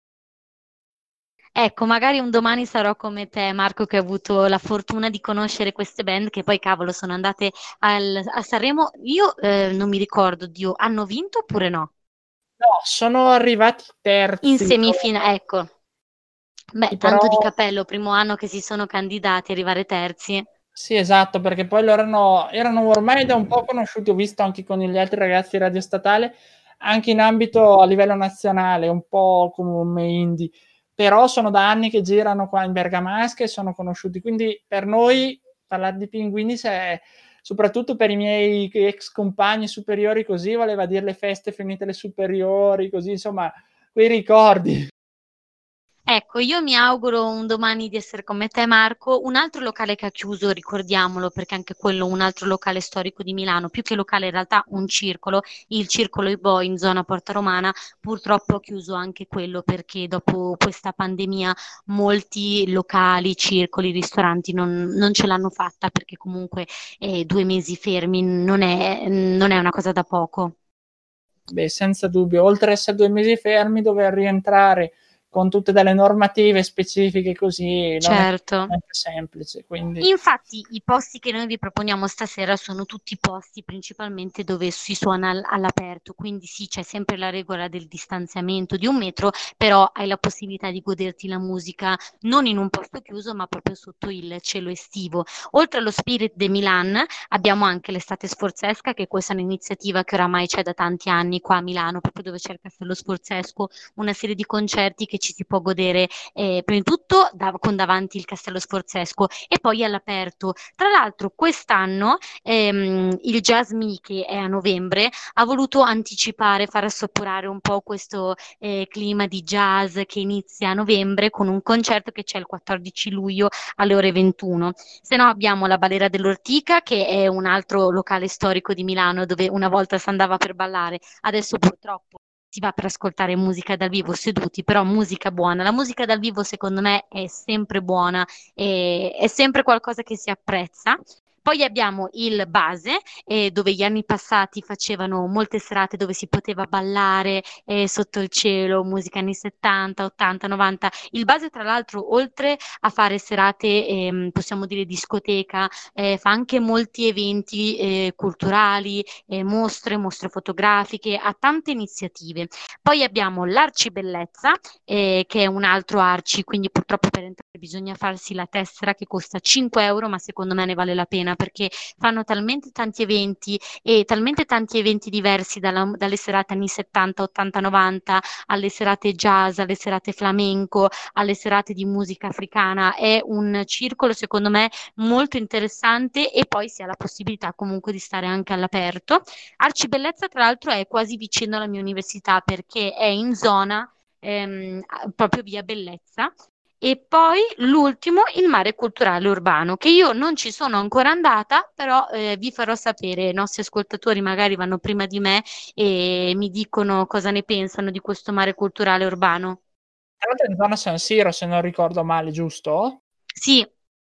Ecco, magari un domani sarò come te, Marco, che ha avuto la fortuna di conoscere queste band, che poi, cavolo, sono andate al- a Sanremo. Io eh, non mi ricordo, Dio, hanno vinto oppure no? No, sono arrivati terzi In loro. semifinale, ecco. Beh, Sì, tanto di però cappello, primo anno che si sono candidati, arrivare terzi. sì, esatto, perché poi loro erano erano ormai da un po' conosciuti, ho visto anche con gli altri ragazzi di Radio Statale, anche in ambito a livello nazionale, un po' come indie, però sono da anni che girano qua in bergamasca e sono conosciuti. Quindi per noi parlar di Pinguini, se soprattutto per i miei ex compagni superiori, così voleva dir le feste finite le superiori, così insomma, quei ricordi. Ecco, io mi auguro un domani di essere come te, Marco. Un altro locale che ha chiuso, ricordiamolo, perché anche quello è un altro locale storico di Milano, più che locale in realtà un circolo, il Circolo I Bo in zona Porta Romana. Purtroppo ha chiuso anche quello, perché dopo questa pandemia molti locali, circoli, ristoranti non, non ce l'hanno fatta, perché comunque eh, due mesi fermi non è, non è una cosa da poco. beh, senza dubbio, oltre a essere due mesi fermi, dover rientrare con tutte delle normative specifiche così non è Certo. semplice, quindi Infatti i posti che noi vi proponiamo stasera sono tutti posti principalmente dove si suona al- all'aperto, quindi sì, c'è sempre la regola del distanziamento di un metro, però hai la possibilità di goderti la musica non in un posto chiuso, ma proprio sotto il cielo estivo. Oltre allo Spirit de Milan abbiamo anche l'Estate Sforzesca, che questa è un'iniziativa che oramai c'è da tanti anni qua a Milano, proprio dove c'è il Castello Sforzesco, una serie di concerti che ci si può godere eh, prima di tutto da- con davanti il Castello Sforzesco e poi all'aperto. Tra l'altro quest'anno ehm, il Jazz Me, che è a novembre, ha voluto anticipare, far assaporare un po' questo eh, clima di jazz che inizia a novembre con un concerto che c'è il quattordici luglio alle ore ventuno. Se no abbiamo la Balera dell'Ortica, che è un altro locale storico di Milano dove una volta si andava per ballare, adesso purtroppo si va per ascoltare musica dal vivo seduti, però musica buona. La musica dal vivo secondo me è sempre buona e è sempre qualcosa che si apprezza. Poi abbiamo il Base, eh, dove gli anni passati facevano molte serate dove si poteva ballare eh, sotto il cielo, musica anni settanta, ottanta, novanta. Il Base, tra l'altro, oltre a fare serate, ehm, possiamo dire discoteca, eh, fa anche molti eventi eh, culturali, eh, mostre, mostre fotografiche, ha tante iniziative. Poi abbiamo l'Arcibellezza, eh, che è un altro Arci, quindi purtroppo per entrare bisogna farsi la tessera che costa cinque euro, ma secondo me ne vale la pena perché fanno talmente tanti eventi e talmente tanti eventi diversi dalla- dalle serate anni settanta, ottanta, novanta alle serate jazz, alle serate flamenco, alle serate di musica africana. È un circolo secondo me molto interessante e poi si ha la possibilità comunque di stare anche all'aperto. Arcibellezza, tra l'altro, è quasi vicino alla mia università perché è in zona ehm, proprio via Bellezza. E poi l'ultimo, il Mare Culturale Urbano, che io non ci sono ancora andata, però eh, vi farò sapere. I nostri ascoltatori magari vanno prima di me e mi dicono cosa ne pensano di questo Mare Culturale Urbano. tra l'altro è in zona San Siro, se non ricordo male, giusto? Sì,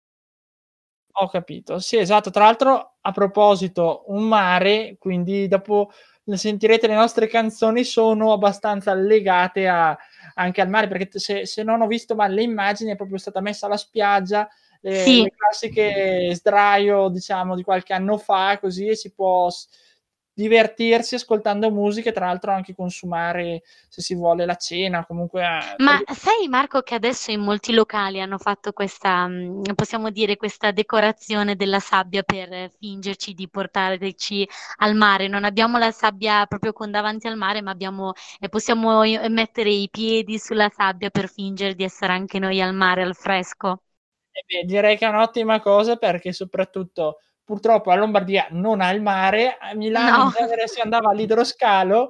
Ho capito. Sì, esatto. Tra l'altro, a proposito, un mare, quindi dopo sentirete le nostre canzoni, sono abbastanza legate a anche al mare, perché t se se non ho visto male le immagini, è proprio stata messa la spiaggia, le sì. le classiche sdraio, diciamo, di qualche anno fa, così, e si può s divertirsi ascoltando musica e tra l'altro anche consumare, se si vuole, la cena, comunque a Ma sai Marco che adesso in molti locali hanno fatto questa, mh, possiamo dire, questa decorazione della sabbia per fingerci di portarci al mare. Non abbiamo la sabbia proprio con davanti al mare, ma abbiamo, eh, possiamo i- mettere i piedi sulla sabbia per fingere di essere anche noi al mare, al fresco. Eh beh, direi che è un'ottima cosa perché soprattutto purtroppo la Lombardia non ha il mare, a Milano in No. genere si andava all'idroscalo,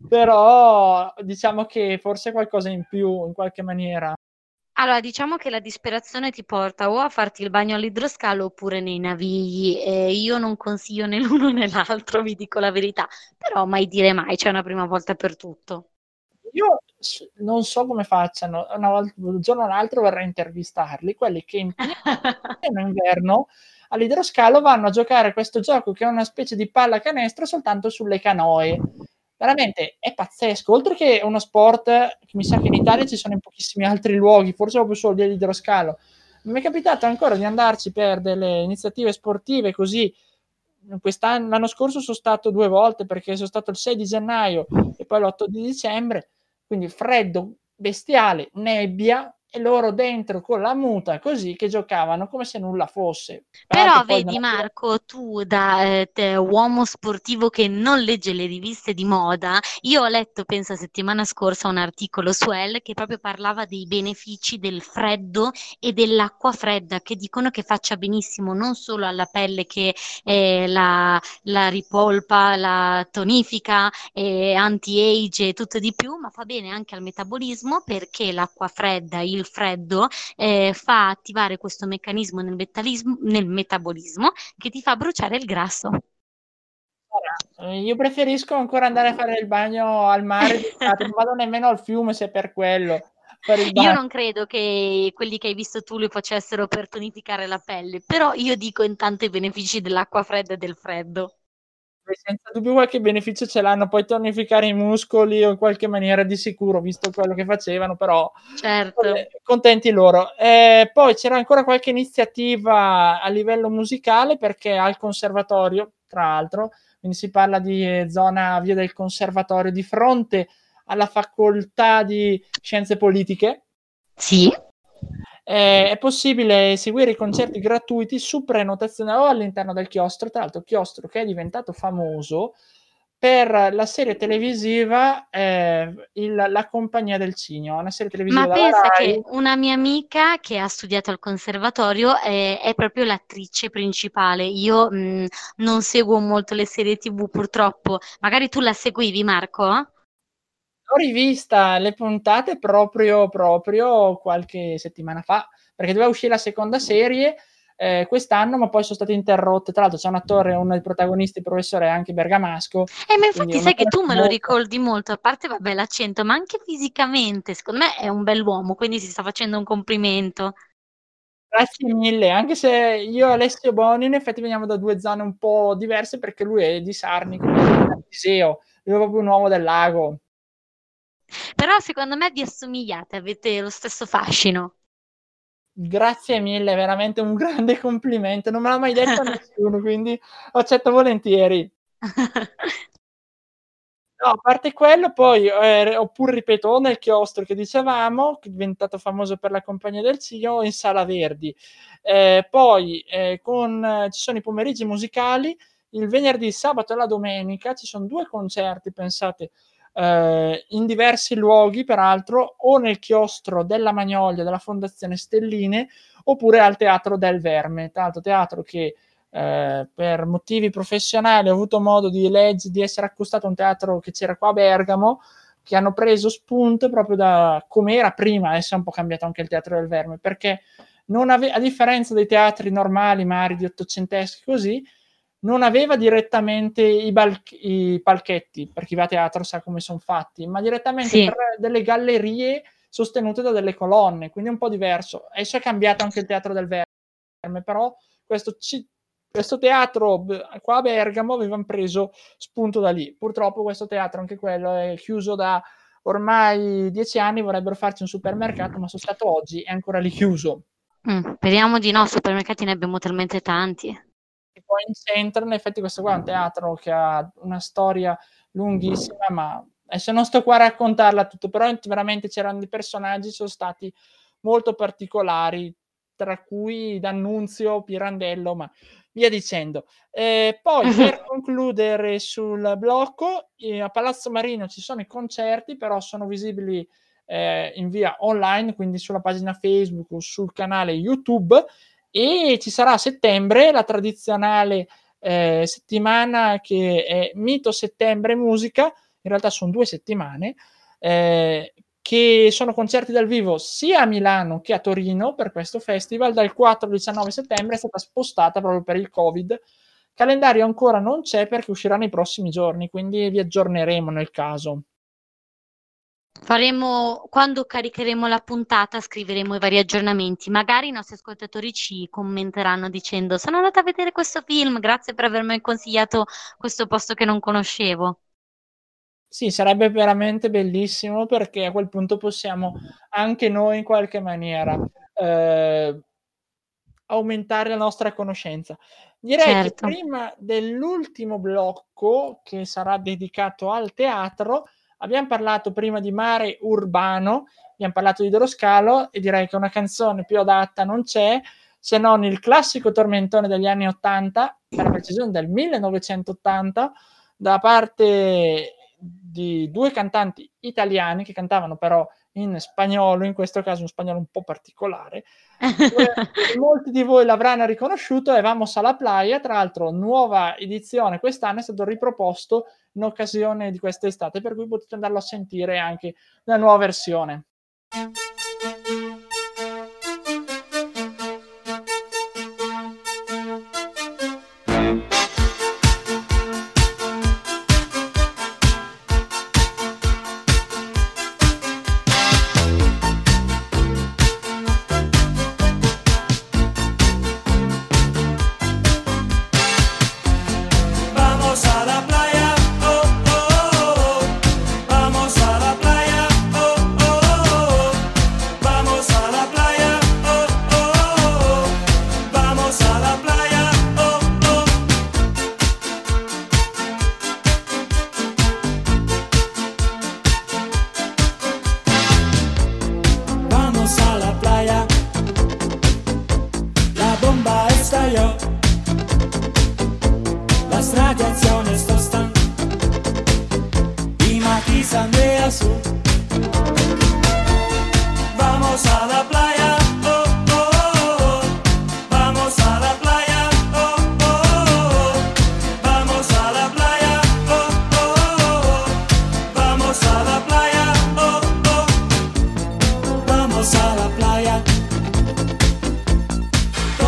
però diciamo che forse qualcosa in più in qualche maniera. Allora, diciamo che la disperazione ti porta o a farti il bagno all'idroscalo oppure nei navigli. E io non consiglio né l'uno né l'altro, vi dico la verità, però mai dire mai, c'è una prima volta per tutto. Io s non so come facciano, una vol un giorno o l'altro vorrei intervistarli, quelli che in pieno inverno all'idroscalo vanno a giocare a questo gioco che è una specie di pallacanestro soltanto sulle canoe. Veramente è pazzesco, oltre che uno sport che mi sa che in Italia ci sono in pochissimi altri luoghi, forse proprio solo lì all'idroscalo. Non mi è capitato ancora di andarci per delle iniziative sportive così. Quest'anno l'anno scorso so stato due volte perché so stato il sei di gennaio e poi l'otto di dicembre, quindi freddo bestiale, nebbia e loro dentro con la muta così che giocavano come se nulla fosse. Guardate Però poi vedi nella Marco, tu da eh, te, uomo sportivo che non legge le riviste di moda, io ho letto, penso, settimana scorsa un articolo su Elle che proprio parlava dei benefici del freddo e dell'acqua fredda, che dicono che faccia benissimo non solo alla pelle che eh, la, la ripolpa, la tonifica, eh, anti-age e tutto di più, ma fa bene anche al metabolismo perché l'acqua fredda, il freddo eh, fa attivare questo meccanismo nel, metalismo- nel metabolismo che ti fa bruciare il grasso. Ehm, io preferisco ancora andare a fare il bagno al mare d'estate, non vado nemmeno al fiume se per quello, fare il Io bagno. non credo che quelli che hai visto tu li facessero per tonificare la pelle, però io dico intanto i benefici dell'acqua fredda e del freddo. Beh, senza dubbio qualche beneficio ce l'hanno, poi tonificare i muscoli o in qualche maniera di sicuro, visto quello che facevano, però Certo. vabbè, contenti loro. Ehm, poi c'era ancora qualche iniziativa a livello musicale, perché al conservatorio, tra l'altro, quindi si parla di eh, zona via del Conservatorio, di fronte alla facoltà di scienze politiche, Sì? ehm, è possibile seguire i concerti gratuiti su prenotazione o all'interno del chiostro, tra l'altro chiostro che è diventato famoso per la serie televisiva, ehm, il La compagnia del cigno, una serie televisiva Ma della pensa Rai. che una mia amica che ha studiato al conservatorio è, è proprio l'attrice principale. Io mh, non seguo molto le serie T V purtroppo. Magari tu la seguivi, Marco? L'ho rivista le puntate proprio proprio qualche settimana fa, perché doveva uscire la seconda serie, ehm, quest'anno, ma poi son state interrotte. Tra l'altro c'è un attore, uno dei protagonisti, il professore anche bergamasco, Eh, ma quindi infatti un sai che attore tu me lo famoso. ricordi molto, a parte vabbè l'accento, ma anche fisicamente. Secondo me è un bell'uomo, quindi si sta facendo un complimento. Grazie mille, anche se io e Alessio Boni in effetti veniamo da due zone un po' diverse, perché lui è di Sarnico, io sono di Iseo, lui è proprio un uomo del lago. Però secondo me vi assomigliate, avete lo stesso fascino. Grazie mille, veramente un grande complimento, non me l'ha mai detto nessuno, quindi accetto volentieri. No, a parte quello poi, ehm, oppure ripeto, o nel chiostro che dicevamo, che è diventato famoso per la compagnia del Cigno, o in Sala Verdi. Ehm, poi, ehm, con ci sono i pomeriggi musicali, il venerdì, il sabato e la domenica ci son due concerti, pensate, ehm, in diversi luoghi peraltro, o nel chiostro della Magnolia della Fondazione Stelline, oppure al Teatro del Verme. Tra l'altro teatro che Ehm, per motivi professionali ho avuto modo di legg di essere accostato a un teatro che c'era qua a Bergamo, che hanno preso spunto proprio da com'era prima. Adesso è un po' cambiato anche il Teatro del Verme, perché non ave a differenza dei teatri normali, maridi, ottocenteschi, così, non aveva direttamente i balc i palchetti, per chi va a teatro sa come son fatti, ma direttamente Sì. tre delle gallerie sostenute da delle colonne, quindi è un po' diverso. Adesso è cambiato anche il Teatro del Verme, però questo ci questo teatro b qua a Bergamo avevan preso spunto da lì. Purtroppo questo teatro, anche quello, è chiuso da ormai dieci anni, vorrebbero farci un supermercato, ma son stato oggi, è ancora lì chiuso. Mh, speriamo di no, supermercati ne abbiamo talmente tanti. E poi in centro, in effetti questo qua è un teatro che ha una storia lunghissima, ma adesso non sto qua a raccontarla tutto, però ent veramente c'erano dei personaggi, son stati molto particolari, tra cui D'Annunzio, Pirandello, ma via dicendo. Ehm, poi per concludere sul blocco, ehm, a Palazzo Marino ci sono i concerti, però sono visibili, ehm, in via online, quindi sulla pagina Facebook o sul canale YouTube, e ci sarà a settembre la tradizionale, ehm, settimana che è Mito Settembre Musica, in realtà son due settimane, ehm, che sono concerti dal vivo sia a Milano che a Torino per questo festival, dal quattro al diciannove settembre. È stata spostata proprio per il Covid. Calendario ancora non c'è perché uscirà nei prossimi giorni, quindi vi aggiorneremo nel caso. Faremo quando caricheremo la puntata, scriveremo i vari aggiornamenti. Magari i nostri ascoltatori ci commenteranno dicendo: "Sono andata a vedere questo film, grazie per avermi consigliato questo posto che non conoscevo". Sì, sarebbe veramente bellissimo, perché a quel punto possiamo anche noi in qualche maniera, ehm, aumentare la nostra conoscenza. Direi che Certo. prima dell'ultimo blocco, che sarà dedicato al teatro, abbiam parlato prima di Mare Urbano, abbiam parlato di Doroscalo, e direi che una canzone più adatta non c'è, se non il classico tormentone degli anni 'ottanta, per la precisione del millenovecentottanta, da parte di due cantanti italiani che cantavano però in spagnolo, in questo caso un spagnolo un po' particolare. E molti di voi l'avranno riconosciuto, è Vamos a la playa, tra l'altro nuova edizione quest'anno, è stato riproposto in occasione di quest'estate, per cui potete andarlo a sentire anche nella nuova versione. Vamos a la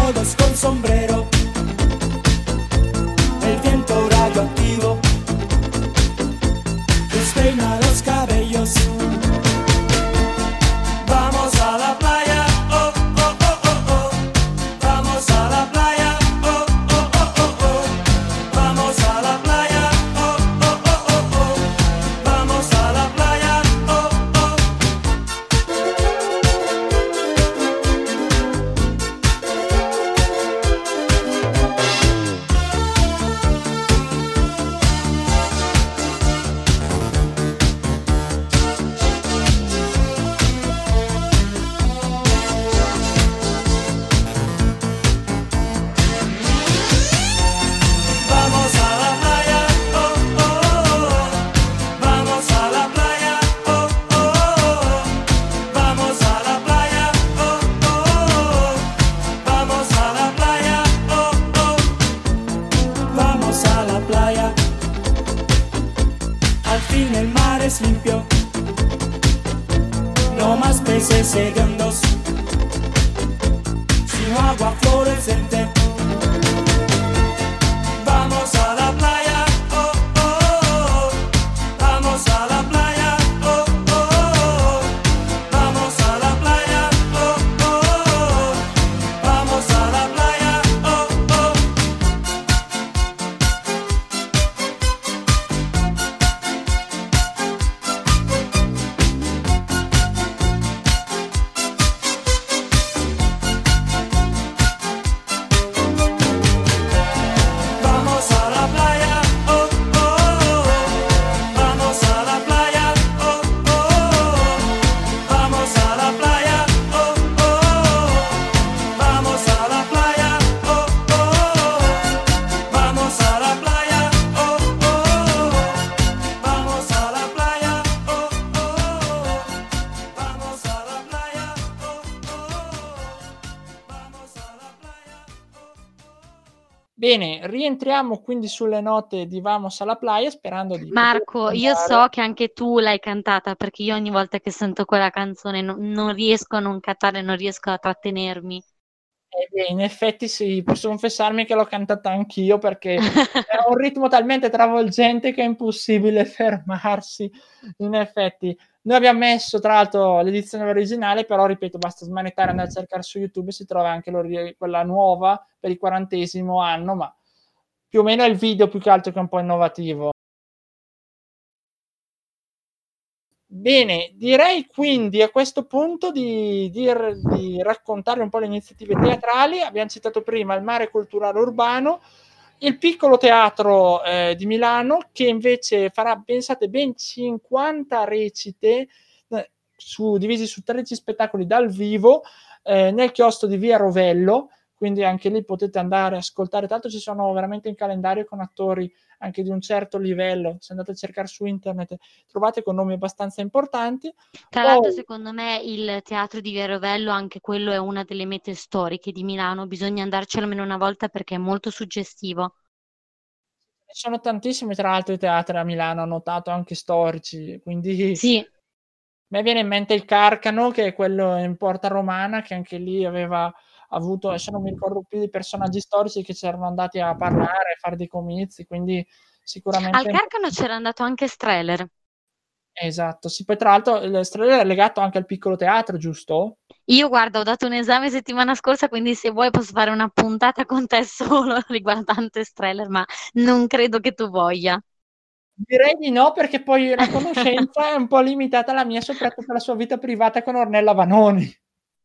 todos con sombrero, el viento radioactivo despeina los cabellos. Vamos a la playa, oh, oh, oh, oh, oh. Vamos a la playa, oh, oh, oh, oh, oh. Vamos a la playa, oh, oh, oh, oh, oh. Vamos a la playa, oh, oh. Vamos a la playa, oh, oh, oh. Vamos a la playa, oh, oh, oh. Vamos a la playa, oh, oh, oh. Vamos a la playa, oh, oh. Vamos a la playa. Al fin el mar es limpio, no más peces hediondos, sino agua fluorescente. Vamos a la playa, oh, oh, oh. Vamos a la playa, oh, oh, oh. Vamos a la playa, oh, oh, oh. Vamos a la playa, oh, oh. Vamos a la playa, oh, oh, oh. Vamos a la playa, oh, oh, oh. Vamos a la playa, oh, oh, oh. Vamos a la playa, oh, oh, oh. Vamos a la playa, oh, oh, oh. Vamos a la playa, oh, oh, oh. Vamos a la playa, oh, oh, oh. Vamos a la playa. Bene, rientriamo quindi sulle note di Vamos alla playa sperando di Marco, poter io cantare. so che anche tu l'hai cantata perché io ogni volta che sento quella canzone no- non riesco a non cantare, non riesco a trattenermi. Eh beh, in effetti sì, posso confessarmi che l'ho cantata anch'io perché è un ritmo talmente travolgente che è impossibile fermarsi. In effetti, noi abbiamo messo tra l'altro l'edizione originale, però ripeto, basta smanettare, andare a cercare su YouTube e si trova anche l'ori- quella nuova per il quarantesimo anno, ma più o meno è il video più che altro che è un po' innovativo. Bene, direi quindi a questo punto di, di, di raccontare un po' le iniziative teatrali. Abbiamo citato prima il Mare Culturale Urbano, il Piccolo Teatro eh, di Milano, che invece farà, pensate, ben cinquanta recite eh, su, divisi su tredici spettacoli dal vivo eh, nel chiostro di Via Rovello, quindi anche lì potete andare a ascoltare. Tanto ci sono veramente in calendario con attori anche di un certo livello. Se andate a cercare su internet trovate con nomi abbastanza importanti. Tra l'altro, Poi, secondo me, il teatro di Via Rovello, anche quello è una delle mete storiche di Milano. Bisogna andarci almeno una volta perché è molto suggestivo. ci sono tantissimi tra l'altro i teatri a Milano, ho notato anche storici, quindi Sì, a me viene in mente il Carcano, che è quello in Porta Romana, che anche lì aveva avuto, adesso non mi ricordo più, di personaggi storici che c'erano andati a parlare, a fare dei comizi, quindi al sicuramente Carcano c'era andato anche Streller. esatto. Sì, poi tra l'altro il Strela è legato anche al Piccolo Teatro, giusto? Io guarda, ho dato un esame settimana scorsa, quindi se vuoi posso fare una puntata con te solo riguardante Streller, ma non credo che tu voglia. Direi di no, perché poi la conoscenza è un po' limitata alla mia, soprattutto per la sua vita privata con Ornella Vanoni.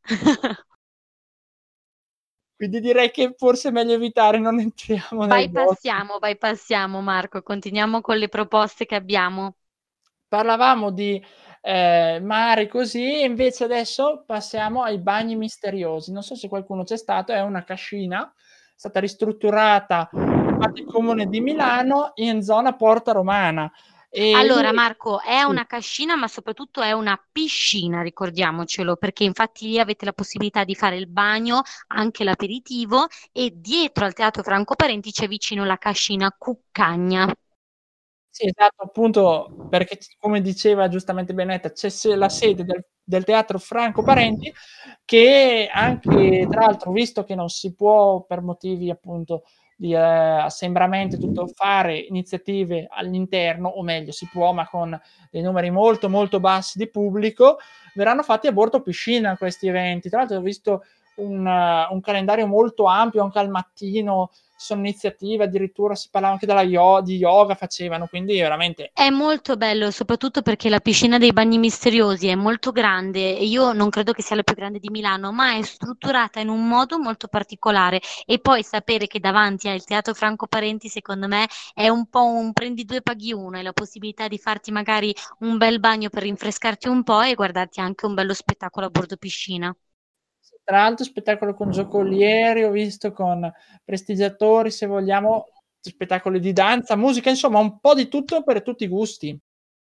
Quindi direi che forse è meglio evitare, non entriamo nel bosco. Bypassiamo, bypassiamo Marco, continuiamo con le proposte che abbiamo. Parlavamo di eh, mare così, e invece adesso passiamo ai bagni misteriosi. Non so se qualcuno c'è stato, è una cascina, è stata ristrutturata da parte del Comune di Milano in zona Porta Romana. E Allora lì- Marco, è sì. una cascina, ma soprattutto è una piscina, ricordiamocelo, perché infatti lì avete la possibilità di fare il bagno, anche l'aperitivo, e dietro al Teatro Franco Parenti c'è vicino la cascina Cuccagna. Sì, esatto, appunto perché c come diceva giustamente Benedetta, c'è se la sede del del Teatro Franco Parenti che anche tra l'altro, visto che non si può per motivi appunto di, ehm, assembramento e tutto, fare iniziative all'interno, o meglio si può, ma con dei numeri molto, molto bassi di pubblico, verranno fatti a bordo piscina questi eventi. Tra l'altro ho visto un un calendario molto ampio anche al mattino, ci sono iniziative, addirittura si parlava anche della io di yoga facevano, quindi veramente È molto bello, soprattutto perché la piscina dei Bagni Misteriosi è molto grande e io non credo che sia la più grande di Milano, ma è strutturata in un modo molto particolare e poi sapere che davanti al Teatro Franco Parenti, secondo me, è un po' un prendi due paghi uno, hai la possibilità di farti magari un bel bagno per rinfrescarti un po' e guardarti anche un bello spettacolo a bordo piscina. Tra l'altro spettacolo con giocolieri, ho visto con prestigiatori, se vogliamo, spettacoli di danza, musica, insomma un po' di tutto per tutti i gusti.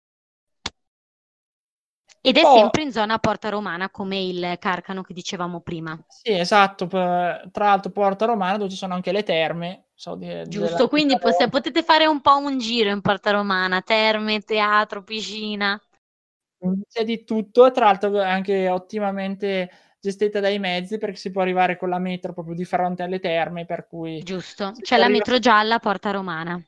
E Ed è po sempre in zona Porta Romana, come il Carcano che dicevamo prima. Sì, esatto, p tra l'altro Porta Romana dove ci sono anche le terme, so de Giusto, quindi dell'antica posse Roma. potete fare un po' un giro in Porta Romana, terme, teatro, piscina. Mh, c'è di tutto e tra l'altro è anche ottimamente gestita dai mezzi, perché si può arrivare con la metro proprio di fronte alle terme, per cui Giusto, si c'è ci la arriva metro gialla a Porta Romana.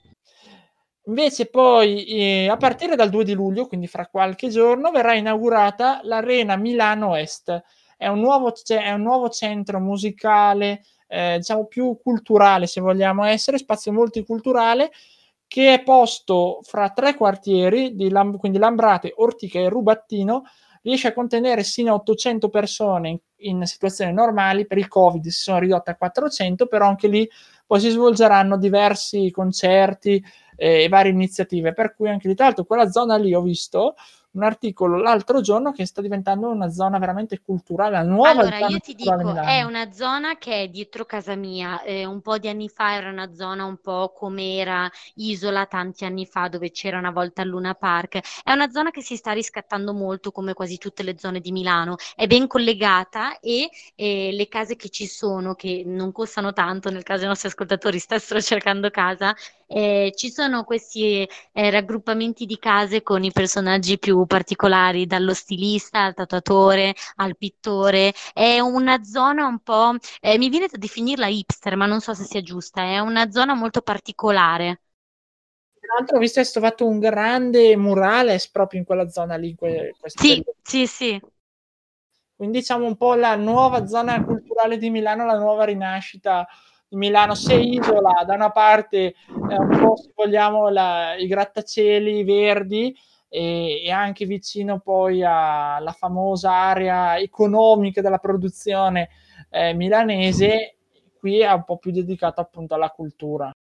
Invece poi, ehm, a partire dal due di luglio, quindi fra qualche giorno, verrà inaugurata l'Arena Milano Est. È un nuovo c è un nuovo centro musicale, ehm, diciamo più culturale se vogliamo essere, spazio multiculturale, che è posto fra tre quartieri di Lam quindi Lambrate, Ortica e Rubattino, riesce a contenere sino a ottocento persone in in situazioni normali, per il Covid si sono ridotte a quattrocento, però anche lì poi si svolgeranno diversi concerti e varie iniziative, per cui anche lì tra l'altro quella zona lì ho visto un articolo l'altro giorno che sta diventando una zona veramente culturale, la nuova Allora, zona io ti culturale dico, è Milano. una zona che è dietro casa mia. Eh, un po' di anni fa era una zona un po' come era Isola tanti anni fa, dove c'era una volta il Luna Park. È una zona che si sta riscattando molto, come quasi tutte le zone di Milano. È ben collegata e eh, le case che ci sono, che non costano tanto, nel caso i nostri ascoltatori stessero cercando casa, eh, ci sono questi eh, raggruppamenti di case con i personaggi più particolari, dallo stilista al tatuatore al pittore. È una zona un po', eh, mi viene da definirla hipster, ma non so se sia giusta, è una zona molto particolare. Tra l'altro ho visto è stato fatto un grande murales proprio in quella zona lì, in que questo Sì, periodo. sì, sì. Quindi diciamo un po' la nuova zona culturale di Milano, la nuova rinascita di Milano. Se Isola da una parte è un po' se vogliamo la i grattacieli verdi e e anche vicino poi alla famosa area economica della produzione, ehm, milanese, qui è un po' più dedicato appunto alla cultura.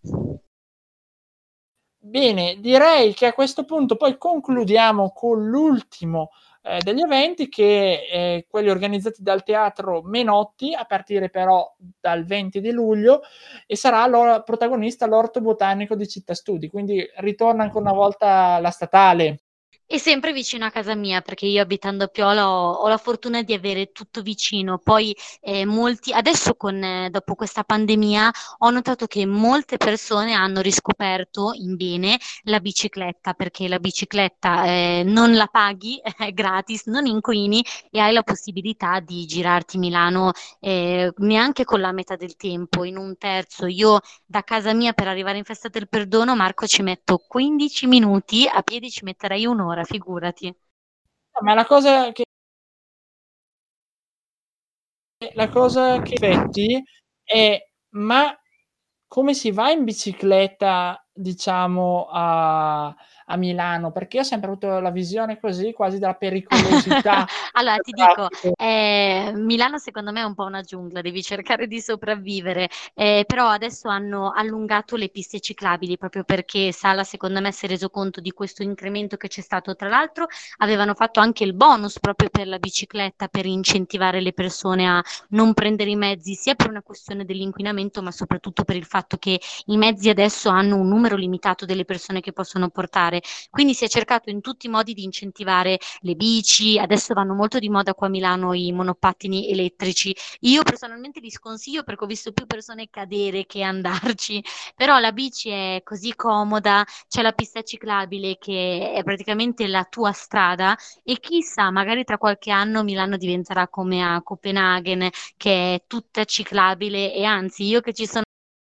Bene, direi che a questo punto poi concludiamo con l'ultimo, ehm, degli eventi che è quelli organizzati dal Teatro Menotti, a partire però dal venti di luglio e sarà l'o protagonista l'Orto Botanico di Città Studi, quindi ritorna ancora una volta la statale. E sempre vicino a casa mia, perché io abitando a Piola ho, ho la fortuna di avere tutto vicino. Poi eh, molti, adesso con, eh, dopo questa pandemia ho notato che molte persone hanno riscoperto in bene la bicicletta, perché la bicicletta eh, non la paghi, è gratis, non inquini e hai la possibilità di girarti Milano eh, neanche con la metà del tempo, in un terzo. Io da casa mia per arrivare in Festa del Perdono, Marco, ci metto quindici minuti, a piedi ci metterei un'ora, figurati. Ma la cosa che la cosa che effetti è: ma come si va in bicicletta, diciamo, a a Milano? Perché io ho sempre avuto la visione così, quasi della pericolosità Allora del ti dico, traffico. ehm, Milano secondo me è un po' una giungla, devi cercare di sopravvivere, ehm, però adesso hanno allungato le piste ciclabili proprio perché Sala secondo me si è reso conto di questo incremento che c'è stato. Tra l'altro avevano fatto anche il bonus proprio per la bicicletta, per incentivare le persone a non prendere i mezzi, sia per una questione dell'inquinamento, ma soprattutto per il fatto che i mezzi adesso hanno un numero limitato delle persone che possono portare. fare. Quindi si è cercato in tutti i modi di incentivare le bici, adesso vanno molto di moda qua a Milano i monopattini elettrici. Io personalmente li sconsiglio perché ho visto più persone cadere che andarci, però la bici è così comoda, c'è la pista ciclabile che è praticamente la tua strada e chissà, magari tra qualche anno Milano diventerà come a Copenaghen, che è tutta ciclabile e anzi io che ci sono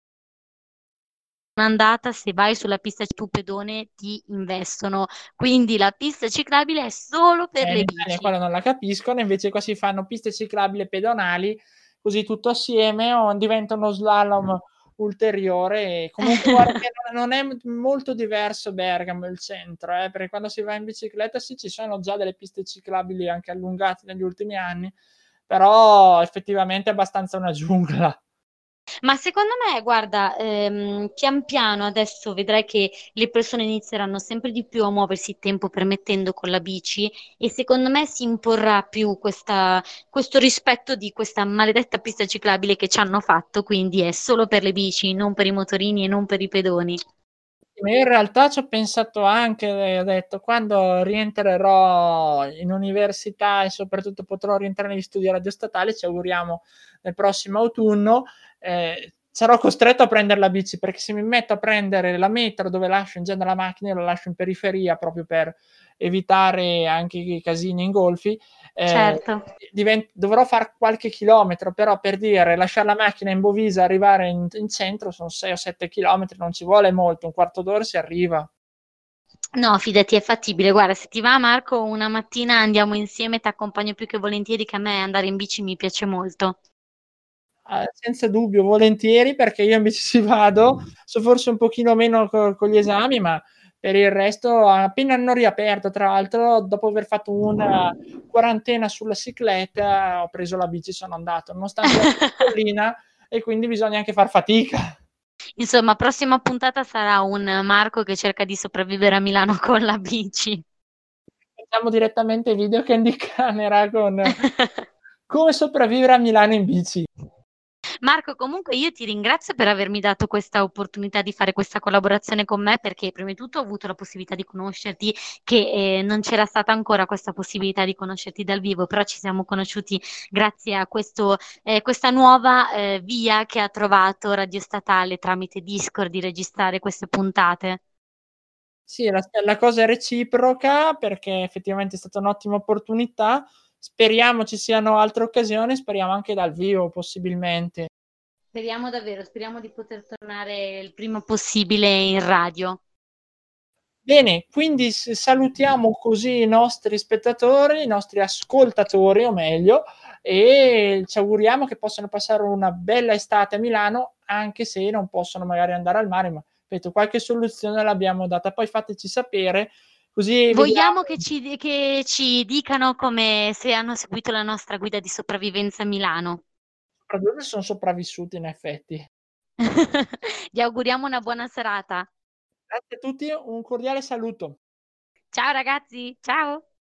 andata, se vai sulla pista tu pedone ti investono, quindi la pista ciclabile è solo per Eh, in le Italia bici. quello non la capiscono, invece qua si fanno piste ciclabili e pedonali, così tutto assieme o diventa uno slalom ulteriore. E comunque guarda che non è m molto diverso Bergamo il centro, eh, perché quando si va in bicicletta sì, ci sono già delle piste ciclabili anche allungate negli ultimi anni, però effettivamente è abbastanza una giungla. Ma secondo me, guarda, ehm, pian piano adesso vedrai che le persone inizieranno sempre di più a muoversi tempo permettendo con la bici e secondo me si imporrà più questa, questo rispetto di questa maledetta pista ciclabile che ci hanno fatto, quindi è solo per le bici, non per i motorini e non per i pedoni. Ma io in realtà ci ho pensato anche, e ho detto: "Quando rientrerò in università e soprattutto potrò rientrare negli studi radio statali, ci auguriamo nel prossimo autunno, ehm, sarò costretto a prender la bici, perché se mi metto a prendere la metro dove lascio in genere la macchina, io la lascio in periferia proprio per evitare anche i casini e ingolfi, ehm, Certo. diven dovrò far qualche chilometro, però per dire lasciar la macchina in Bovisa e arrivare in in centro son sei o sette chilometri, non ci vuole molto, un quarto d'ora si arriva. No, fidati, è fattibile. Guarda, se ti va Marco, una mattina andiamo insieme, t'accompagno più che volentieri, che a me andare in bici mi piace molto. Ah, senza dubbio, volentieri, perché io in bici ci vado, so forse un pochino meno co con gli esami, ma per il resto appena hanno riaperto, tra l'altro, dopo aver fatto una quarantena sulla cicletta, ho preso la bici e sono andato, nonostante la piccolina e quindi bisogna anche far fatica. Insomma, prossima puntata sarà un Marco che cerca di sopravvivere a Milano con la bici. Facciamo direttamente video Candy Camera con come sopravvivere a Milano in bici. Marco, comunque io ti ringrazio per avermi dato questa opportunità di fare questa collaborazione con me, perché prima di tutto ho avuto la possibilità di conoscerti, che eh, non c'era stata ancora questa possibilità di conoscerti dal vivo, però ci siamo conosciuti grazie a questo, eh, questa nuova eh, via che ha trovato Radio Statale tramite Discord di registrare queste puntate. Sì, la la cosa è reciproca perché effettivamente è stata un'ottima opportunità. Speriamo ci siano altre occasioni, speriamo anche dal vivo possibilmente. Speriamo davvero, speriamo di poter tornare il prima possibile in radio. Bene, quindi s salutiamo così i nostri spettatori, i nostri ascoltatori o meglio, e ci auguriamo che possano passare una bella estate a Milano, anche se non possono magari andare al mare, ma ripeto qualche soluzione l'abbiamo data. Poi fateci sapere, così vediamo. Vogliamo che ci, che ci dicano come se hanno seguito la nostra guida di sopravvivenza a Milano. Soprattutto se son sopravvissuti in effetti. Gli auguriamo una buona serata. Grazie a tutti, un cordiale saluto. Ciao ragazzi, ciao!